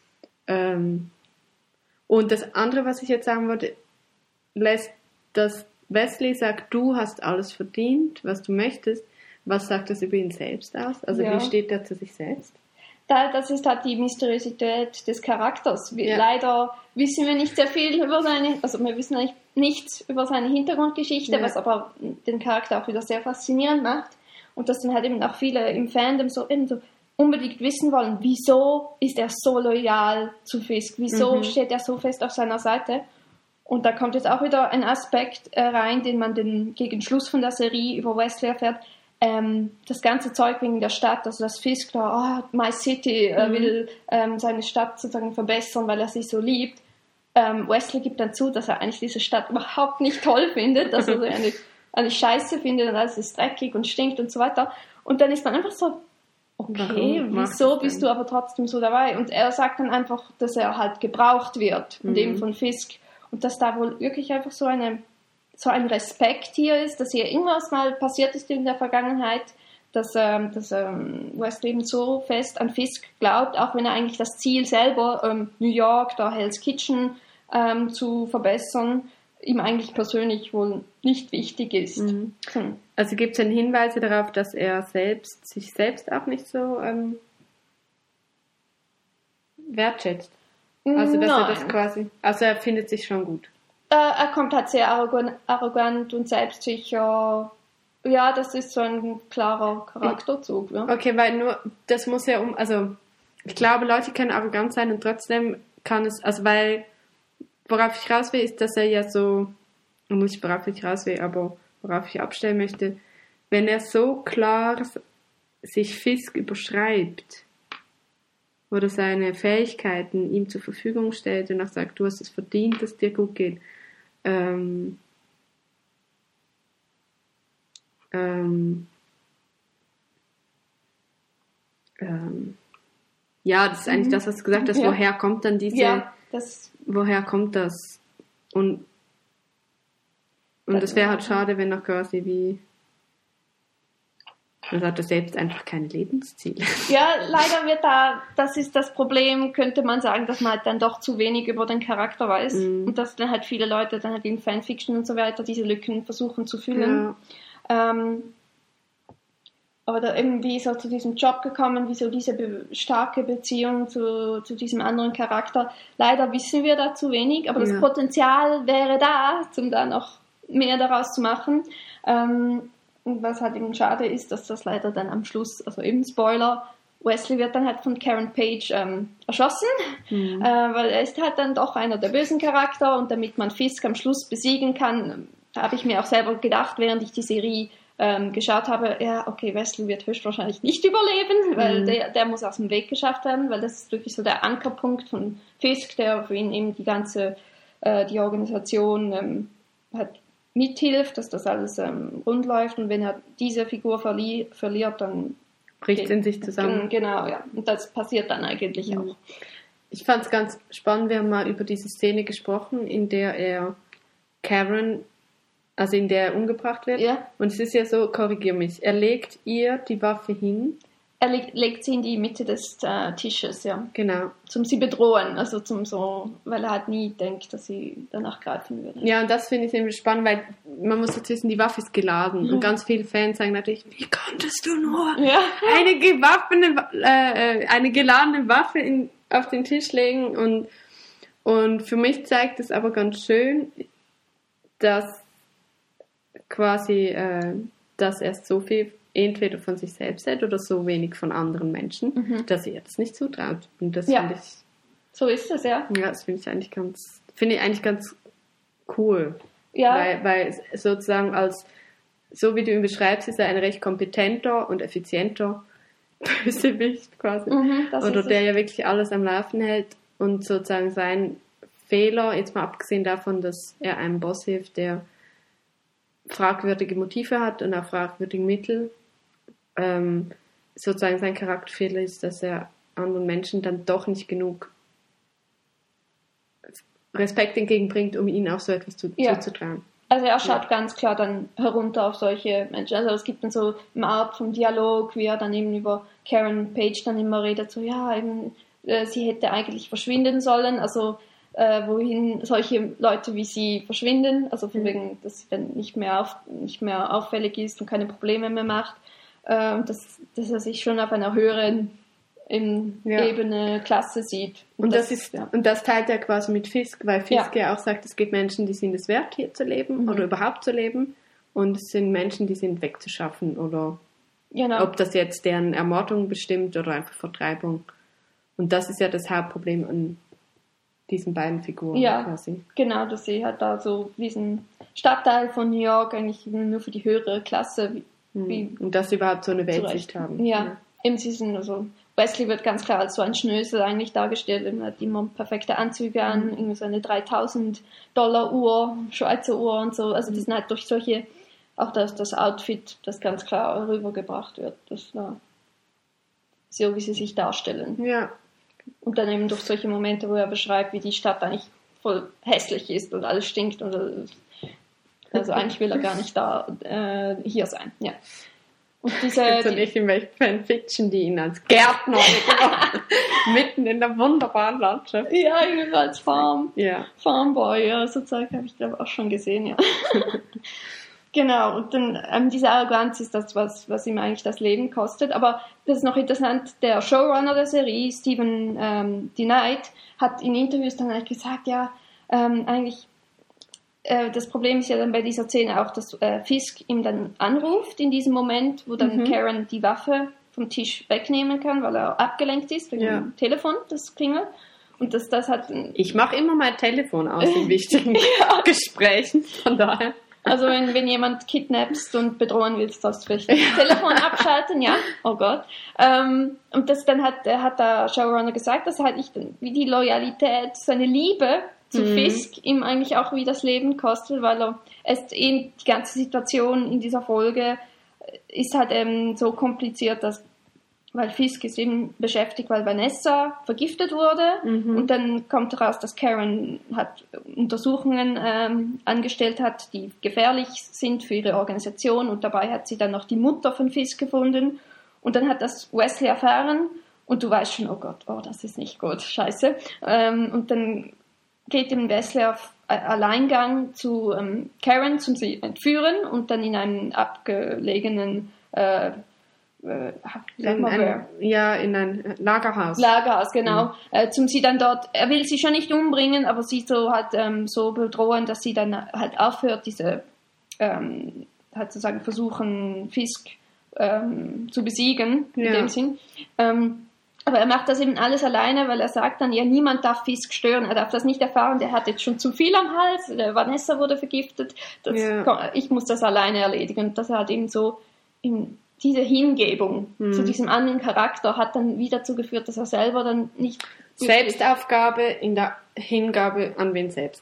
Ähm, und das andere, was ich jetzt sagen wollte, lässt das Wesley sagt, du hast alles verdient, was du möchtest. Was sagt das über ihn selbst aus? Also ja. Wie steht er zu sich selbst? Da, das ist halt die Mysteriosität des Charakters. Wir, ja. Leider wissen wir nicht sehr viel über seine, also wir wissen eigentlich nichts über seine Hintergrundgeschichte, ja. was aber den Charakter auch wieder sehr faszinierend macht. Und dass dann halt eben auch viele im Fandom so, eben so unbedingt wissen wollen, wieso ist er so loyal zu Fisk? Wieso mhm. steht er so fest auf seiner Seite? Und da kommt jetzt auch wieder ein Aspekt äh, rein, den man den, gegen Schluss von der Serie über Wesley erfährt. Ähm, das ganze Zeug wegen der Stadt, also das Fisk da, oh, My City, äh, mhm. will ähm, seine Stadt sozusagen verbessern, weil er sie so liebt. Ähm, Wesley gibt dann zu, dass er eigentlich diese Stadt überhaupt nicht toll findet, dass er sie eine, eine Scheiße findet und alles ist dreckig und stinkt und so weiter. Und dann ist man einfach so, okay, Warum macht wieso es bist denn? du aber trotzdem so dabei? Und er sagt dann einfach, dass er halt gebraucht wird, und Mhm. eben von Fisk. Und dass da wohl wirklich einfach so eine so ein Respekt hier ist, dass hier irgendwas mal passiert ist in der Vergangenheit, dass, ähm, dass ähm, Wesley eben so fest an Fisk glaubt, auch wenn er eigentlich das Ziel selber, ähm, New York, da Hell's Kitchen ähm, zu verbessern, ihm eigentlich persönlich wohl nicht wichtig ist. Mhm. Hm. Also gibt es denn Hinweise darauf, dass er selbst sich selbst auch nicht so ähm, wertschätzt? Also dass er das Nein. quasi, also er findet sich schon gut. Äh, er kommt halt sehr arrogant, arrogant und selbstsicher. Ja, das ist so ein klarer Charakterzug. Ja. Okay, weil nur, das muss ja um, also ich glaube, Leute können arrogant sein und trotzdem kann es, also weil, worauf ich raus will, ist, dass er ja so, nicht worauf ich raus will, aber worauf ich abstellen möchte, wenn er so klar sich Fisk überschreibt oder seine Fähigkeiten ihm zur Verfügung stellt und auch sagt, du hast es verdient, dass es dir gut geht, ähm, ähm, ähm, ja, das ist eigentlich Mhm. das, was du gesagt hast, Ja. woher kommt dann diese, Ja, das, woher kommt das? Und, und das wäre halt schade, wenn er quasi wie, man hat er selbst einfach keine Lebensziele. ja, leider wird da, das ist das Problem, könnte man sagen, dass man halt dann doch zu wenig über den Charakter weiß, Mhm. und dass dann halt viele Leute dann halt in Fanfiction und so weiter diese Lücken versuchen zu füllen. Ja. Ähm, aber da eben, wie ist er zu diesem Job gekommen, wieso diese be- starke Beziehung zu, zu diesem anderen Charakter. Leider wissen wir da zu wenig, aber das Ja. Potenzial wäre da, um da noch mehr daraus zu machen. Ähm, und was halt eben schade ist, dass das leider dann am Schluss, also eben Spoiler, Wesley wird dann halt von Karen Page ähm, erschossen, Mhm. äh, weil er ist halt dann doch einer der bösen Charakter, und damit man Fisk am Schluss besiegen kann, da habe ich mir auch selber gedacht, während ich die Serie ähm, geschaut habe, ja, okay, Wesley wird höchstwahrscheinlich nicht überleben, weil Mhm. der, der muss aus dem Weg geschafft werden, weil das ist wirklich so der Ankerpunkt von Fisk, der für ihn eben die ganze, äh, die Organisation ähm, hat mithilft, dass das alles ähm, rund läuft, und wenn er diese Figur verli- verliert, dann Bricht es in sich zusammen. Genau, ja. Und das passiert dann eigentlich Mhm. auch. Ich fand es ganz spannend, wir haben mal über diese Szene gesprochen, in der er Karen, also in der er umgebracht wird. Ja. Und es ist ja so, korrigier mich, er legt ihr die Waffe hin. Er leg, legt sie in die Mitte des äh, Tisches, ja. Genau. Zum sie bedrohen, also zum so, weil er halt nie denkt, dass sie danach greifen würde. Ja, und das finde ich nämlich spannend, weil man muss jetzt wissen, die Waffe ist geladen. Mhm. Und ganz viele Fans sagen natürlich, wie konntest du nur Ja. eine, gewaffene, äh, eine geladene Waffe in, auf den Tisch legen? Und, und für mich zeigt es aber ganz schön, dass quasi, äh, dass er so viel entweder von sich selbst hält oder so wenig von anderen Menschen, Mhm. dass er das nicht zutraut. Und das Ja. finde ich, So ist es, ja. ja, das finde ich eigentlich ganz, finde ich eigentlich ganz cool. Ja, Weil, weil sozusagen als, so wie du ihn beschreibst, ist er ein recht kompetenter und effizienter Bösewicht quasi. mhm, das Oder ist der es. ja wirklich alles am Laufen hält und sozusagen sein Fehler, jetzt mal abgesehen davon, dass er einem Boss hilft, der fragwürdige Motive hat und auch fragwürdige Mittel, ähm, sozusagen sein Charakterfehler ist, dass er anderen Menschen dann doch nicht genug Respekt entgegenbringt, um ihnen auch so etwas zu, Ja. zuzutrauen. Also er schaut ganz klar dann herunter auf solche Menschen. Also es gibt dann so eine Art von Dialog, wie er dann eben über Karen Page dann immer redet, so ja, eben, äh, sie hätte eigentlich verschwinden sollen, also äh, wohin solche Leute wie sie verschwinden, also von wegen, dass sie dann nicht mehr, auf, nicht mehr auffällig ist und keine Probleme mehr macht, äh, und dass, dass er sich schon auf einer höheren in Ja. Ebene, Klasse sieht. Und das, ist, ja. und das teilt er quasi mit Fisk, weil Fisk ja, auch sagt, es gibt Menschen, die sind es wert, hier zu leben Mhm. oder überhaupt zu leben. Und es sind Menschen, die sind wegzuschaffen oder Genau. ob das jetzt deren Ermordung bestimmt oder einfach Vertreibung. Und das ist ja das Hauptproblem an diesen beiden Figuren Ja, quasi. genau, dass sie halt da so diesen Stadtteil von New York eigentlich nur für die höhere Klasse wie, wie Mhm. Und dass sie überhaupt so eine Weltsicht zurecht. haben. Ja, eben sie sind also Wesley wird ganz klar als so ein Schnösel eigentlich dargestellt. Er hat immer perfekte Anzüge an, Mhm. irgendwie so eine dreitausend Dollar Uhr, Schweizer Uhr und so. Also die sind halt durch solche, auch das, das Outfit, das ganz klar rübergebracht wird. Das, ja, so wie sie sich darstellen. Ja. Und dann eben durch solche Momente, wo er beschreibt, wie die Stadt eigentlich voll hässlich ist und alles stinkt. Und also eigentlich will er gar nicht da äh, hier sein. Ja. Und diese, Gibt es nicht irgendwelche Fanfiction, die ihn als Gärtner mitten in der wunderbaren Landschaft. Ja, irgendwie als Farm, ja. Farmboy, ja, so Zeug habe ich glaube auch schon gesehen, ja. Genau, und dann ähm, diese Arroganz ist das, was, was ihm eigentlich das Leben kostet. Aber das ist noch interessant, der Showrunner der Serie, Stephen ähm, DeKnight, hat in Interviews dann halt gesagt, ja, ähm, eigentlich äh, das Problem ist ja dann bei dieser Szene auch, dass äh, Fisk ihm dann anruft in diesem Moment, wo dann mhm. Karen die Waffe vom Tisch wegnehmen kann, weil er abgelenkt ist wegen ja. dem Telefon, das klingelt. Und das, das hat... Ich mache immer mein Telefon aus in wichtigen ja. Gesprächen, von daher... Also wenn, wenn jemand kidnappst und bedrohen willst, sollst du vielleicht das Telefon abschalten, ja, oh Gott. Ähm, und das dann hat, hat der Showrunner gesagt, dass halt nicht wie die Loyalität, seine Liebe zu mhm. Fisk ihm eigentlich auch wie das Leben kostet, weil er es eben die ganze Situation in dieser Folge ist halt eben so kompliziert, dass weil Fisk ist eben beschäftigt, weil Vanessa vergiftet wurde mhm. und dann kommt heraus, dass Karen hat Untersuchungen ähm, angestellt hat, die gefährlich sind für ihre Organisation und dabei hat sie dann noch die Mutter von Fisk gefunden und dann hat das Wesley erfahren und du weißt schon, oh Gott, oh, das ist nicht gut, scheiße. Ähm, und dann geht eben Wesley auf Alleingang zu ähm, Karen, um sie entführen und dann in einen abgelegenen äh, Äh, in ein, ja, in ein Lagerhaus. Lagerhaus, genau. Mhm. Äh, zum sie dann dort, er will sie schon nicht umbringen, aber sie so halt ähm, so bedrohen, dass sie dann halt aufhört, diese ähm, halt sozusagen versuchen, Fisk ähm, zu besiegen, in ja. dem Sinn. Ähm, aber er macht das eben alles alleine, weil er sagt dann, ja, niemand darf Fisk stören, er darf das nicht erfahren, der hat jetzt schon zu viel am Hals, der Vanessa wurde vergiftet, das, ja. ich muss das alleine erledigen. Und dass er halt eben so in diese Hingebung hm. zu diesem anderen Charakter hat dann wieder dazu geführt, dass er selber dann nicht... Selbstaufgabe in der Hingabe an wen selbst.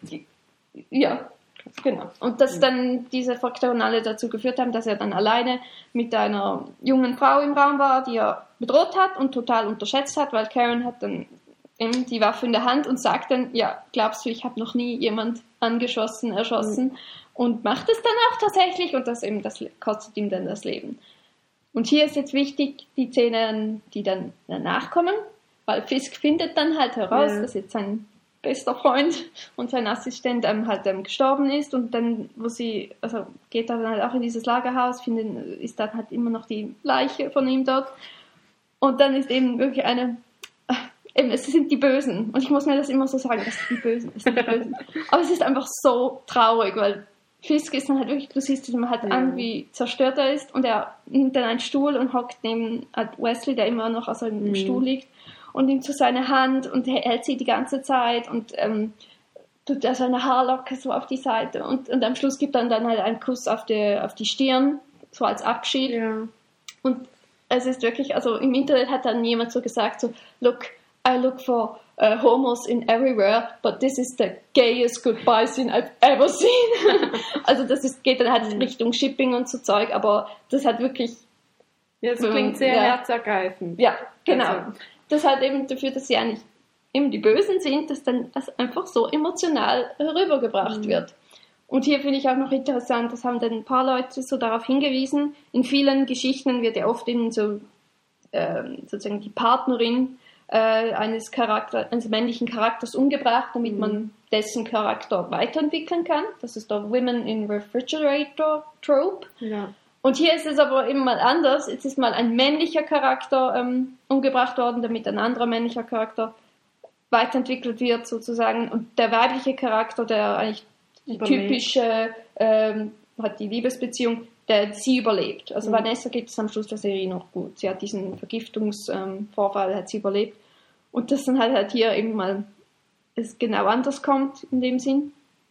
Ja, genau. Und dass dann diese Faktoren alle dazu geführt haben, dass er dann alleine mit einer jungen Frau im Raum war, die er bedroht hat und total unterschätzt hat, weil Karen hat dann eben die Waffe in der Hand und sagt dann, ja, glaubst du, ich habe noch nie jemand angeschossen, erschossen hm. und macht es dann auch tatsächlich und das eben, das kostet ihm dann das Leben. Und hier ist jetzt wichtig, die Szenen, die dann danach kommen, weil Fisk findet dann halt heraus, ja. dass jetzt sein bester Freund und sein Assistent ähm, halt ähm, gestorben ist und dann, wo sie, also geht er dann halt auch in dieses Lagerhaus, finden, ist dann halt immer noch die Leiche von ihm dort und dann ist eben wirklich eine, äh, eben, es sind die Bösen und ich muss mir das immer so sagen, das sind die Bösen, das sind die Bösen. Aber es ist einfach so traurig, weil Fisk ist dann halt wirklich, du siehst ihm halt ja. an, wie zerstört er ist und er nimmt dann einen Stuhl und hockt neben Wesley, der immer noch auf seinem mhm. Stuhl liegt und nimmt so seine Hand und er hält sie die ganze Zeit und ähm, tut er seine Haarlocke so auf die Seite und, und am Schluss gibt er dann halt einen Kuss auf die, auf die Stirn, so als Abschied ja. und es ist wirklich, also im Internet hat dann jemand so gesagt, so, look, I look for Uh, homos in everywhere, but this is the gayest goodbye scene I've ever seen. Also das ist, geht dann halt in Richtung Shipping und so Zeug, aber das hat wirklich... Ja, das klingt sehr ja. herzergreifend. Ja, genau. Also. Das hat eben dafür, dass sie eigentlich eben die Bösen sind, dass dann das einfach so emotional rübergebracht mhm. wird. Und hier finde ich auch noch interessant, das haben dann ein paar Leute so darauf hingewiesen, in vielen Geschichten wird ja oft eben so ähm, sozusagen die Partnerin Äh, eines Charakter, eines männlichen Charakters umgebracht, damit mhm. man dessen Charakter weiterentwickeln kann. Das ist der Women in Refrigerator Trope. Ja. Und hier ist es aber eben mal anders. Jetzt ist mal ein männlicher Charakter ähm, umgebracht worden, damit ein anderer männlicher Charakter weiterentwickelt wird sozusagen. Und der weibliche Charakter, der eigentlich die typische, ähm, hat die Liebesbeziehung, der sie überlebt. Also mhm. Vanessa geht es am Schluss der Serie noch gut. Sie hat diesen Vergiftungsvorfall, ähm, hat sie überlebt. Und das dann halt, halt hier eben mal es genau anders kommt in dem Sinn.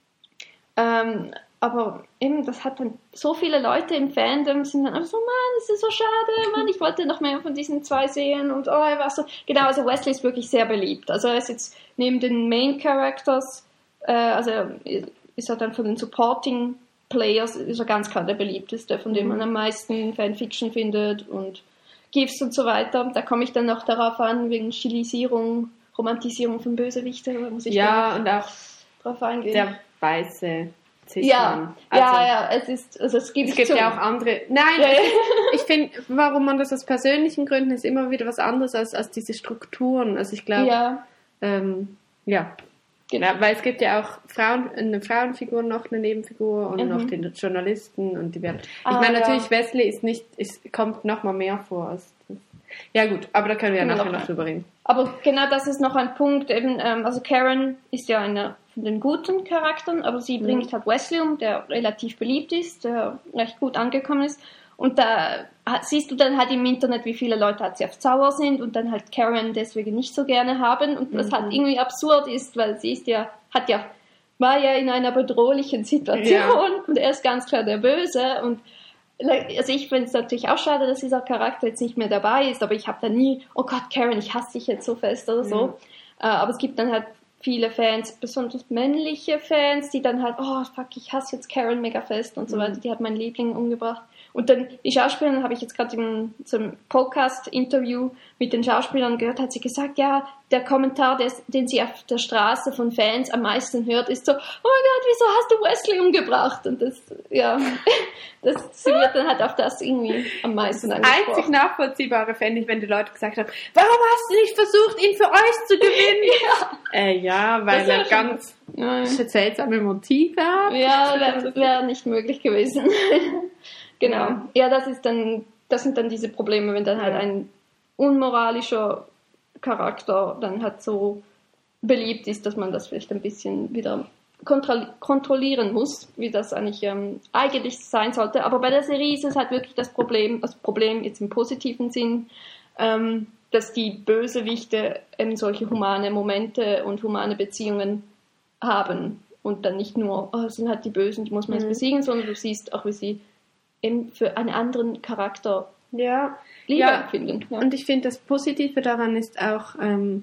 Ähm, aber eben, das hat dann so viele Leute im Fandom sind dann einfach so, Mann, das ist so schade, Mann, ich wollte noch mehr von diesen zwei sehen und oh, er war so. Genau, also Wesley ist wirklich sehr beliebt. Also er ist jetzt neben den Main Characters, äh, also ist er dann von den Supporting Players ist er ganz klar der beliebteste, von dem man am meisten Fanfiction findet und Gifts und so weiter. Da komme ich dann noch darauf an, wegen Stilisierung, Romantisierung von Bösewichten. Da muss ich ja, und auch drauf eingehen. Der weiße Cis-Mann. Ja, also, ja, ja, es ist, also es gibt, es gibt ja auch andere, nein, Ja, ja. ich finde, warum man das aus persönlichen Gründen ist immer wieder was anderes als, als diese Strukturen. Also ich glaube, ja, ähm, ja. genau. Ja, weil es gibt ja auch Frauen, eine Frauenfigur, noch eine Nebenfigur und Mhm. noch den Journalisten und die werden. Ich Ah, meine, ja. natürlich, Wesley ist nicht, ist, kommt noch mal mehr vor als das. Ja gut, aber da können wir ja Können wir nachher noch noch drüber reden. Aber genau das ist noch ein Punkt, eben, ähm, also Karen ist ja einer von den guten Charakteren, aber sie Mhm. bringt halt Wesley um, der relativ beliebt ist, der recht gut angekommen ist. Und da hat- siehst du dann halt im Internet, wie viele Leute halt sehr sauer sind und dann halt Karen deswegen nicht so gerne haben. Und was Mhm. halt irgendwie absurd ist, weil sie ist ja, hat ja, war ja in einer bedrohlichen Situation Ja. und er ist ganz klar der Böse und also ich finde es natürlich auch schade, dass dieser Charakter jetzt nicht mehr dabei ist, aber ich habe da nie, oh Gott, Karen, ich hasse dich jetzt so fest oder so. Mhm. Äh, aber es gibt dann halt viele Fans, besonders männliche Fans, die dann halt, oh fuck, ich hasse jetzt Karen mega fest und so Mhm. weiter. Die hat meinen Liebling umgebracht. Und dann die Schauspielerin, habe ich jetzt gerade in so einem Podcast-Interview mit den Schauspielern gehört, hat sie gesagt, ja, der Kommentar, des, den sie auf der Straße von Fans am meisten hört, ist so, oh mein Gott, wieso hast du Wesley umgebracht? Und das, ja, das, sie wird dann halt auf das irgendwie am meisten Das einzig angesprochen. Nachvollziehbare fände ich, wenn die Leute gesagt haben, warum hast du nicht versucht, ihn für euch zu gewinnen? Ja. Äh, ja, weil Das wär er schon- ganz Ja. seltsame Motive hat. Ja, wäre wär nicht möglich gewesen. Genau. Ja. Ja. das ist dann, das sind dann diese Probleme, wenn dann halt Ja. ein unmoralischer Charakter dann halt so beliebt ist, dass man das vielleicht ein bisschen wieder kontrol- kontrollieren muss, wie das eigentlich ähm, eigentlich sein sollte. Aber bei der Serie ist es halt wirklich das Problem, das Problem jetzt im positiven Sinn, ähm, dass die Bösewichte eben solche humane Momente und humane Beziehungen haben und dann nicht nur, oh, es sind halt die Bösen, die muss man jetzt Mhm. besiegen, sondern du siehst auch, wie sie eben für einen anderen Charakter Ja, Liebe Ja. empfinden. Ja. und ich finde, das Positive daran ist auch, ähm,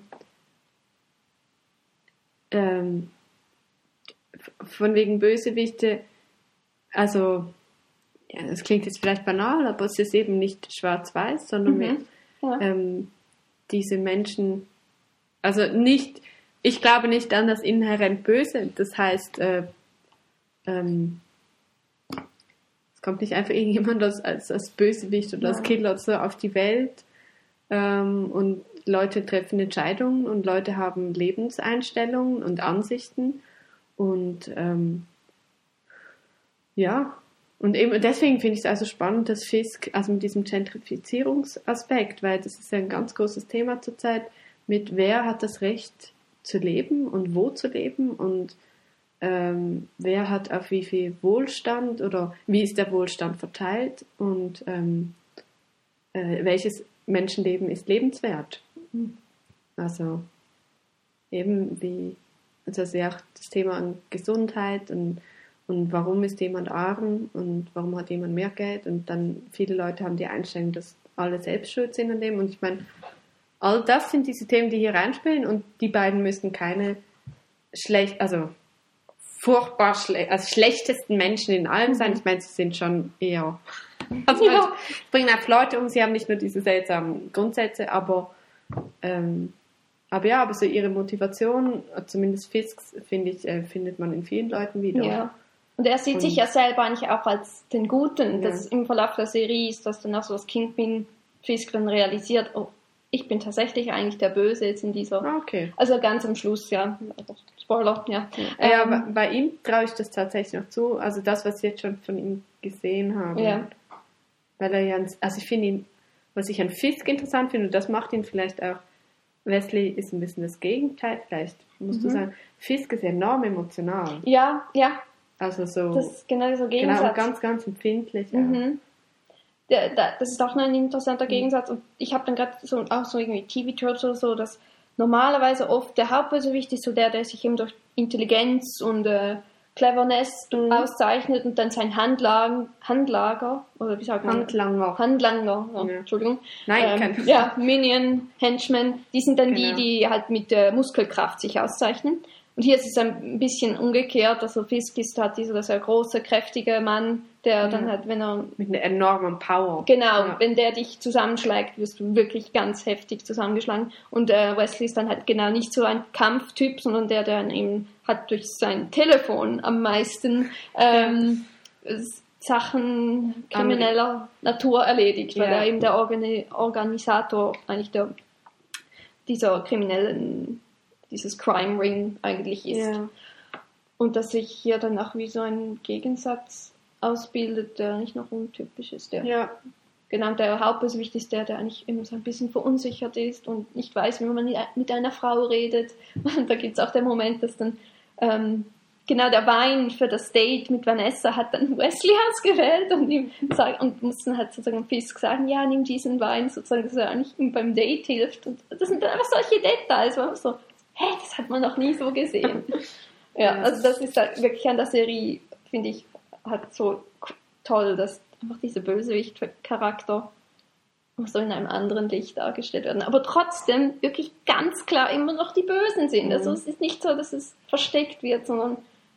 ähm, von wegen Bösewichte, also, ja, das klingt jetzt vielleicht banal, aber es ist eben nicht schwarz-weiß, sondern Mhm. mehr, Ja. ähm, diese Menschen, also nicht, ich glaube nicht an das inhärent Böse, das heißt, äh, ähm, es kommt nicht einfach irgendjemand als, als, als Bösewicht oder als Nein. Killer oder so auf die Welt ähm, und Leute treffen Entscheidungen und Leute haben Lebenseinstellungen und Ansichten und ähm, ja, und eben deswegen finde ich es also spannend, dass Fisk, also mit diesem Gentrifizierungsaspekt, weil das ist ja ein ganz großes Thema zurzeit, mit wer hat das Recht zu leben und wo zu leben und ähm, wer hat auf wie viel Wohlstand oder wie ist der Wohlstand verteilt und ähm, äh, welches Menschenleben ist lebenswert. Also eben wie, also ja auch das Thema an Gesundheit und und warum ist jemand arm und warum hat jemand mehr Geld und dann viele Leute haben die Einstellung, dass alle selbst schuld sind an dem und ich meine, all das sind diese Themen, die hier reinspielen und die beiden müssten keine schlecht, also furchtbar schle also schlechtesten Menschen in allem sein. Ich meine, sie sind schon eher, also Ja. sie bringen auch Leute um, sie haben nicht nur diese seltsamen Grundsätze, aber ähm, aber ja, aber so ihre Motivation, zumindest Fisks, finde ich, äh, findet man in vielen Leuten wieder. Ja. Und er sieht Und- sich ja selber eigentlich auch als den Guten. Ja. Das im Verlauf der Serie ist, dass dann auch so das Kingpin Fisk dann realisiert, oh, ich bin tatsächlich eigentlich der Böse jetzt in dieser, Ah, okay. also ganz am Schluss, ja. Spoiler, ja. Ja, Ähm, aber bei ihm traue ich das tatsächlich noch zu. Also das, was ich jetzt schon von ihm gesehen habe. Ja. Weil er ja, also ich finde ihn, was ich an Fisk interessant finde, und das macht ihn vielleicht auch, Wesley ist ein bisschen das Gegenteil, vielleicht musst Mhm. du sagen, Fisk ist enorm emotional. Ja, ja, Also so, das ist genau dieser genau, Gegensatz. und ganz, ganz empfindlich. auch. Mhm. Der, der, das ist auch noch ein interessanter Mhm. Gegensatz. Und ich habe dann gerade so, auch so irgendwie T V-Tropes oder so, dass normalerweise oft der Hauptbösewicht ist so der, der sich eben durch Intelligenz und äh, Cleverness Mhm. auszeichnet und dann sein Handlagen, Handlager, oder wie sagt man? Handlanger. Handlanger, ja, Ja. Entschuldigung. Nein, ähm, kein- Ja, Minion, Henchmen, die sind dann Genau. die, die halt mit der Muskelkraft sich auszeichnen. Und hier ist es ein bisschen umgekehrt, also Fisk ist halt dieser sehr große, kräftige Mann der dann halt, wenn er... Mit einer enormen Power. Genau, ja. wenn der dich zusammenschlägt, wirst du wirklich ganz heftig zusammengeschlagen. Und äh, Wesley ist dann halt genau nicht so ein Kampftyp, sondern der, der eben hat durch sein Telefon am meisten ähm, Sachen krimineller Natur erledigt, weil ja. er eben der Organi- Organisator eigentlich der, dieser kriminellen, dieses Crime Ring eigentlich ist. Ja. Und dass sich hier dann auch wie so ein Gegensatz ausbildet, der nicht noch untypisch ist. Der, ja. Genau, der Hauptbösewicht ist der, der eigentlich immer so ein bisschen verunsichert ist und nicht weiß, wie man mit einer Frau redet. Und da gibt es auch den Moment, dass dann ähm, genau der Wein für das Date mit Vanessa hat dann Wesley ausgewählt und ihm sagt, und muss dann halt sozusagen Fisk sagen, ja, nimm diesen Wein, sozusagen, dass er eigentlich ihm beim Date hilft. Und das sind dann einfach solche Details, wo man so, hä, das hat man noch nie so gesehen. Ja, also das ist halt wirklich an der Serie, finde ich, halt so toll, dass einfach diese Bösewicht-Charakter so in einem anderen Licht dargestellt werden. Aber trotzdem wirklich ganz klar immer noch die Bösen sind. Mhm. Also es ist nicht so, dass es versteckt wird, sondern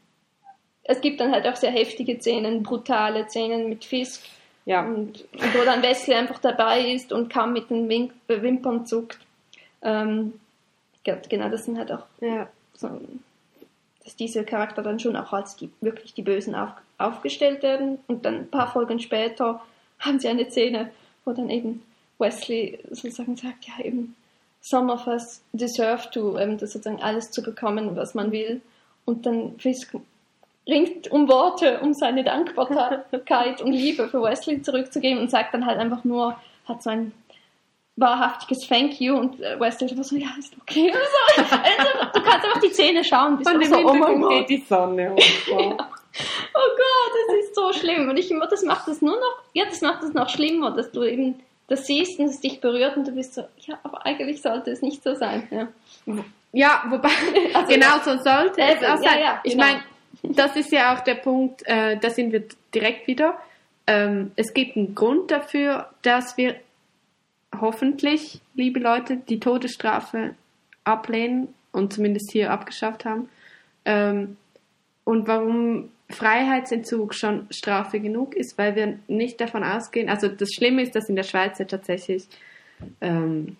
es gibt dann halt auch sehr heftige Szenen, brutale Szenen mit Fisk. Ja. Und, und wo dann Wesley einfach dabei ist und kaum mit den Wim- Wimpern zuckt. Ähm, genau, das sind halt auch ja. so, dass diese Charakter dann schon auch als die, wirklich die Bösen auf, aufgestellt werden. Und dann ein paar Folgen später haben sie eine Szene, wo dann eben Wesley sozusagen sagt, ja eben, some of us deserve to, ähm, das sozusagen alles zu bekommen, was man will. Und dann Fisk ringt um Worte, um seine Dankbarkeit und Liebe für Wesley zurückzugeben und sagt dann halt einfach nur, hat so ein wahrhaftiges Thank you und Wesley einfach so, ja, ist okay. So. Also, du kannst einfach die Szene schauen, bis du so, oh mein Gott. Geht die Sonne hoch. Ja. Oh Gott, das ist so schlimm. Und ich immer, das macht es nur noch, ja, das macht es noch schlimmer, dass du eben das siehst und es dich berührt und du bist so, ja, aber eigentlich sollte es nicht so sein. Ja, ja wobei, also, genau so sollte es auch sein. Ja, ja, ich genau. meine, das ist ja auch der Punkt, äh, da sind wir direkt wieder. Ähm, es gibt einen Grund dafür, dass wir hoffentlich, liebe Leute, die Todesstrafe ablehnen und zumindest hier abgeschafft haben. Ähm, und warum Freiheitsentzug schon Strafe genug ist, weil wir nicht davon ausgehen, also das Schlimme ist, dass in der Schweiz ja tatsächlich ähm,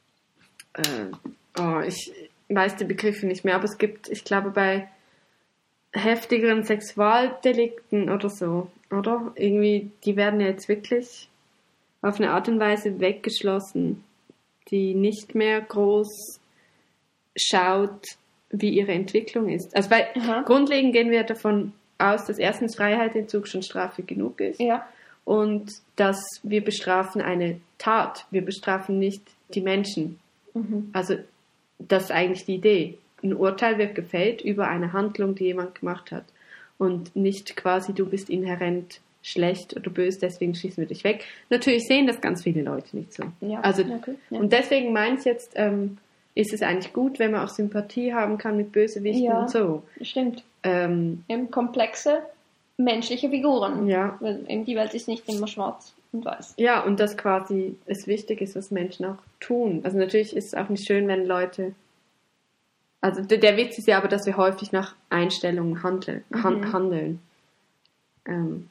äh, oh, ich weiß die Begriffe nicht mehr, aber es gibt, ich glaube, bei heftigeren Sexualdelikten oder so, oder? Irgendwie, die werden ja jetzt wirklich auf eine Art und Weise weggeschlossen, die nicht mehr groß schaut, wie ihre Entwicklung ist. Also weil Aha. grundlegend gehen wir davon aus, dass erstens Freiheitsentzug schon Strafe genug ist ja. und dass wir bestrafen eine Tat, wir bestrafen nicht die Menschen. Mhm. Also das ist eigentlich die Idee. Ein Urteil wird gefällt über eine Handlung, die jemand gemacht hat und nicht quasi, du bist inhärent schlecht oder böse, deswegen schießen wir dich weg. Natürlich sehen das ganz viele Leute nicht so. Ja, also, okay, ja. Und deswegen meine ich jetzt, ähm, ist es eigentlich gut, wenn man auch Sympathie haben kann mit Bösewichten ja, und so. Stimmt. Ähm, eben komplexe menschliche Figuren. Ja. Weil eben die Welt ist nicht immer schwarz und weiß. Ja, und dass quasi es wichtig ist, was Menschen auch tun. Also natürlich ist es auch nicht schön, wenn Leute... Also der, der Witz ist ja aber, dass wir häufig nach Einstellungen handeln. Han- Mhm. handeln. Ähm,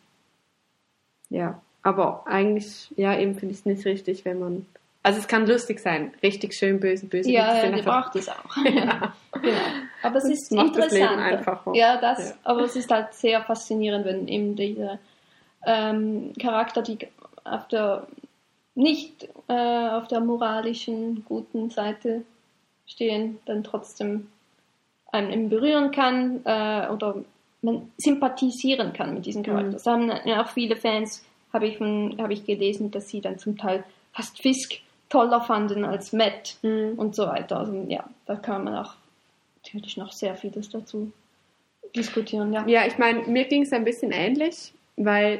ja, aber eigentlich, ja, eben finde ich es nicht richtig, wenn man... Also es kann lustig sein, richtig schön böse, böse. Ja, ja, ihr braucht es auch. Ja. Genau. Aber es Das ist macht das Leben interessant. einfacher. Ja, das, Ja. aber es ist halt sehr faszinierend, wenn eben diese ähm, Charakter, die auf der nicht äh, auf der moralischen, guten Seite stehen, dann trotzdem einen eben berühren kann äh, oder man sympathisieren kann mit diesen Charakteren. Mhm. Das haben ja auch viele Fans, habe ich, von, habe ich gelesen, dass sie dann zum Teil fast Fisk toller fanden als Matt Mhm. und so weiter. Also ja, da kann man auch natürlich noch sehr vieles dazu diskutieren. Ja, Ja, ich meine, mir ging es ein bisschen ähnlich, weil,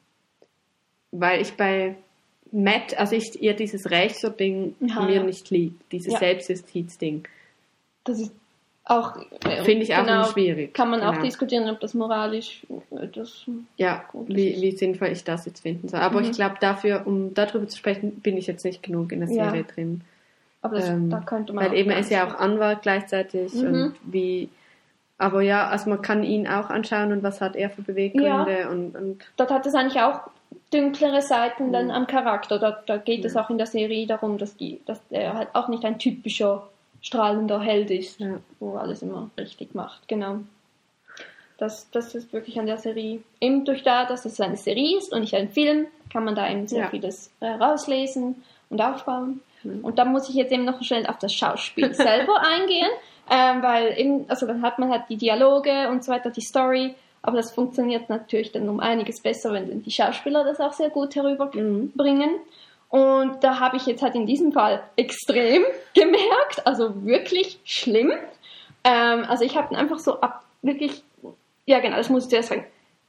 weil ich bei Matt, also ich ihr dieses Rächer-Ding Ja, mir ja. nicht liegt, dieses Ja. Selbstjustiz-Ding. das ist auch äh, Finde ich auch genau, nicht schwierig. Kann man auch Genau. diskutieren, ob das moralisch äh, das Ja, Gut, das wie, ist- wie sinnvoll ich das jetzt finden soll. Aber Mhm. ich glaube, dafür, um darüber zu sprechen, bin ich jetzt nicht genug in der Ja. Serie drin. aber das, Ähm, da könnte man Weil eben er ganz ist ja auch Anwalt gleichzeitig Mhm. und wie Aber ja, also man kann ihn auch anschauen und was hat er für Beweggründe Ja. und, und Dort hat es eigentlich auch dünklere Seiten dann Mhm. am Charakter. Da, da geht es Ja. auch in der Serie darum, dass, die, dass er halt auch nicht ein typischer strahlender Held ist, Ja. wo alles immer richtig macht. Genau. Das, das ist wirklich an der Serie. Eben durch da, dass es eine Serie ist und nicht ein Film, kann man da eben sehr Ja. vieles äh, rauslesen und aufbauen. Mhm. Und da muss ich jetzt eben noch schnell auf das Schauspiel selber eingehen, ähm, weil eben, also dann hat man halt die Dialoge und so weiter, die Story, aber das funktioniert natürlich dann um einiges besser, wenn dann die Schauspieler das auch sehr gut herüberbringen. Mhm. Und da habe ich jetzt halt in diesem Fall extrem gemerkt, also wirklich schlimm. Ähm, also ich habe dann einfach so ab, wirklich, ja genau, das muss ich zuerst sagen.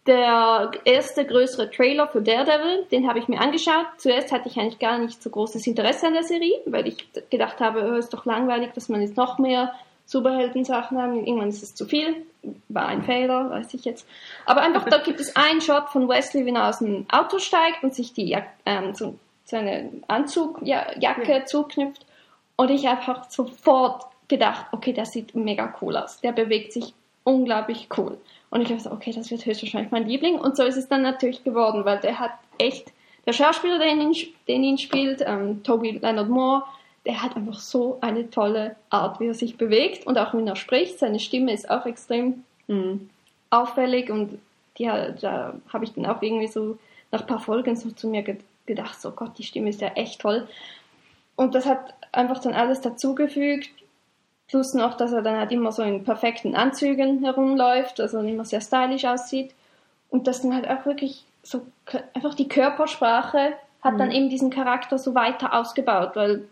Der erste größere Trailer für Daredevil, den habe ich mir angeschaut. Zuerst hatte ich eigentlich gar nicht so großes Interesse an der Serie, weil ich gedacht habe, oh, ist doch langweilig, dass man jetzt noch mehr Superhelden-Sachen haben. Irgendwann ist es zu viel. War ein Fehler, weiß ich jetzt. Aber einfach, da gibt es einen Shot von Wesley, wenn er aus dem Auto steigt und sich die Jak- ähm, so, seine Anzugjacke Ja. zuknüpft. Und ich habe einfach sofort gedacht, okay, das sieht mega cool aus. Der bewegt sich unglaublich cool. Und ich habe gesagt, okay, das wird höchstwahrscheinlich mein Liebling. Und so ist es dann natürlich geworden, weil der hat echt, der Schauspieler, der ihn, den ihn spielt, ähm, Toby Leonard Moore, der hat einfach so eine tolle Art, wie er sich bewegt und auch wenn er spricht. Seine Stimme ist auch extrem Mhm. auffällig und die, da habe ich dann auch irgendwie so nach ein paar Folgen so zu mir ge- gedacht, so Gott, die Stimme ist ja echt toll. Und das hat einfach dann alles dazugefügt. Plus noch, dass er dann halt immer so in perfekten Anzügen herumläuft, also immer sehr stylisch aussieht. Und das dann halt auch wirklich so, einfach die Körpersprache hat dann eben diesen Charakter so weiter ausgebaut, weil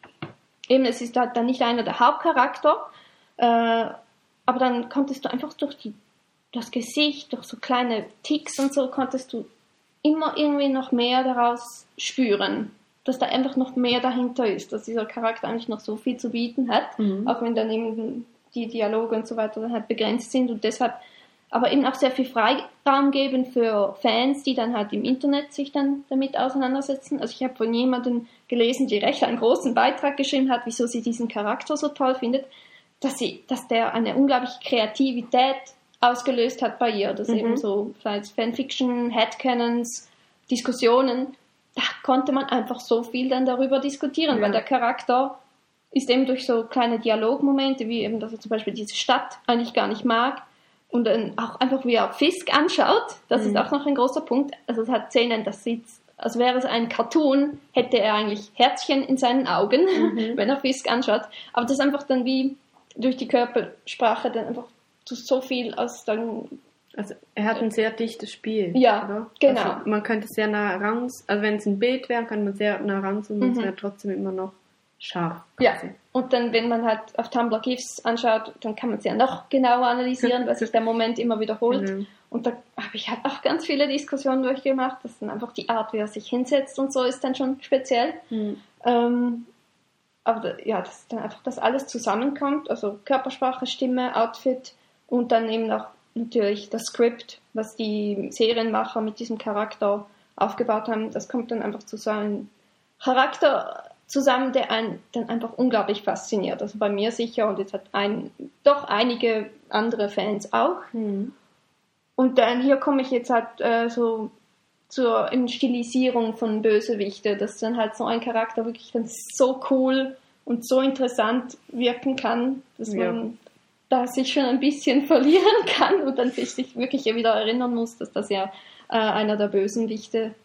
eben es ist halt dann nicht einer der Hauptcharakter, äh, aber dann konntest du einfach durch die, das Gesicht, durch so kleine Ticks und so, konntest du immer irgendwie noch mehr daraus spüren. Dass da einfach noch mehr dahinter ist, dass dieser Charakter eigentlich noch so viel zu bieten hat, Mhm. auch wenn dann eben die Dialoge und so weiter dann halt begrenzt sind und deshalb aber eben auch sehr viel Freiraum geben für Fans, die dann halt im Internet sich dann damit auseinandersetzen. Also ich habe von jemandem gelesen, die recht einen großen Beitrag geschrieben hat, wieso sie diesen Charakter so toll findet, dass sie, dass der eine unglaubliche Kreativität ausgelöst hat bei ihr, dass Mhm. eben so vielleicht Fanfiction, Headcanons, Diskussionen, da konnte man einfach so viel dann darüber diskutieren, Ja. weil der Charakter ist eben durch so kleine Dialogmomente, wie eben, dass er zum Beispiel diese Stadt eigentlich gar nicht mag und dann auch einfach, wie er Fisk anschaut, das Mhm. ist auch noch ein großer Punkt. Also es hat Szenen, das sieht, als wäre es ein Cartoon, hätte er eigentlich Herzchen in seinen Augen, Mhm. wenn er Fisk anschaut. Aber das ist einfach dann wie durch die Körpersprache dann einfach so viel aus dann. Also er hat ein sehr dichtes Spiel. Ja, oder? genau. Also man könnte sehr nah ran, also wenn es ein Bild wäre, kann man sehr nah ranzoomen und Mhm. es wäre trotzdem immer noch scharf. Ja, quasi. und dann, wenn man halt auf Tumblr GIFs anschaut, dann kann man es ja noch genauer analysieren, weil sich der Moment immer wiederholt. Genau. Und da habe ich halt auch ganz viele Diskussionen durchgemacht, dass dann einfach die Art, wie er sich hinsetzt und so ist dann schon speziell. Mhm. Ähm, aber da, ja, dass dann einfach das alles zusammenkommt, also Körpersprache, Stimme, Outfit und dann eben auch natürlich das Skript, was die Serienmacher mit diesem Charakter aufgebaut haben, das kommt dann einfach zu so einem Charakter zusammen, der einen dann einfach unglaublich fasziniert. Also bei mir sicher und jetzt hat ein, doch einige andere Fans auch. Mhm. Und dann hier komme ich jetzt halt äh, so zur in Stilisierung von Bösewichte, dass dann halt so ein Charakter wirklich dann so cool und so interessant wirken kann, dass Ja. man da sich schon ein bisschen verlieren kann und dann sich wirklich wieder erinnern muss, dass das ja äh, einer der Bösewichte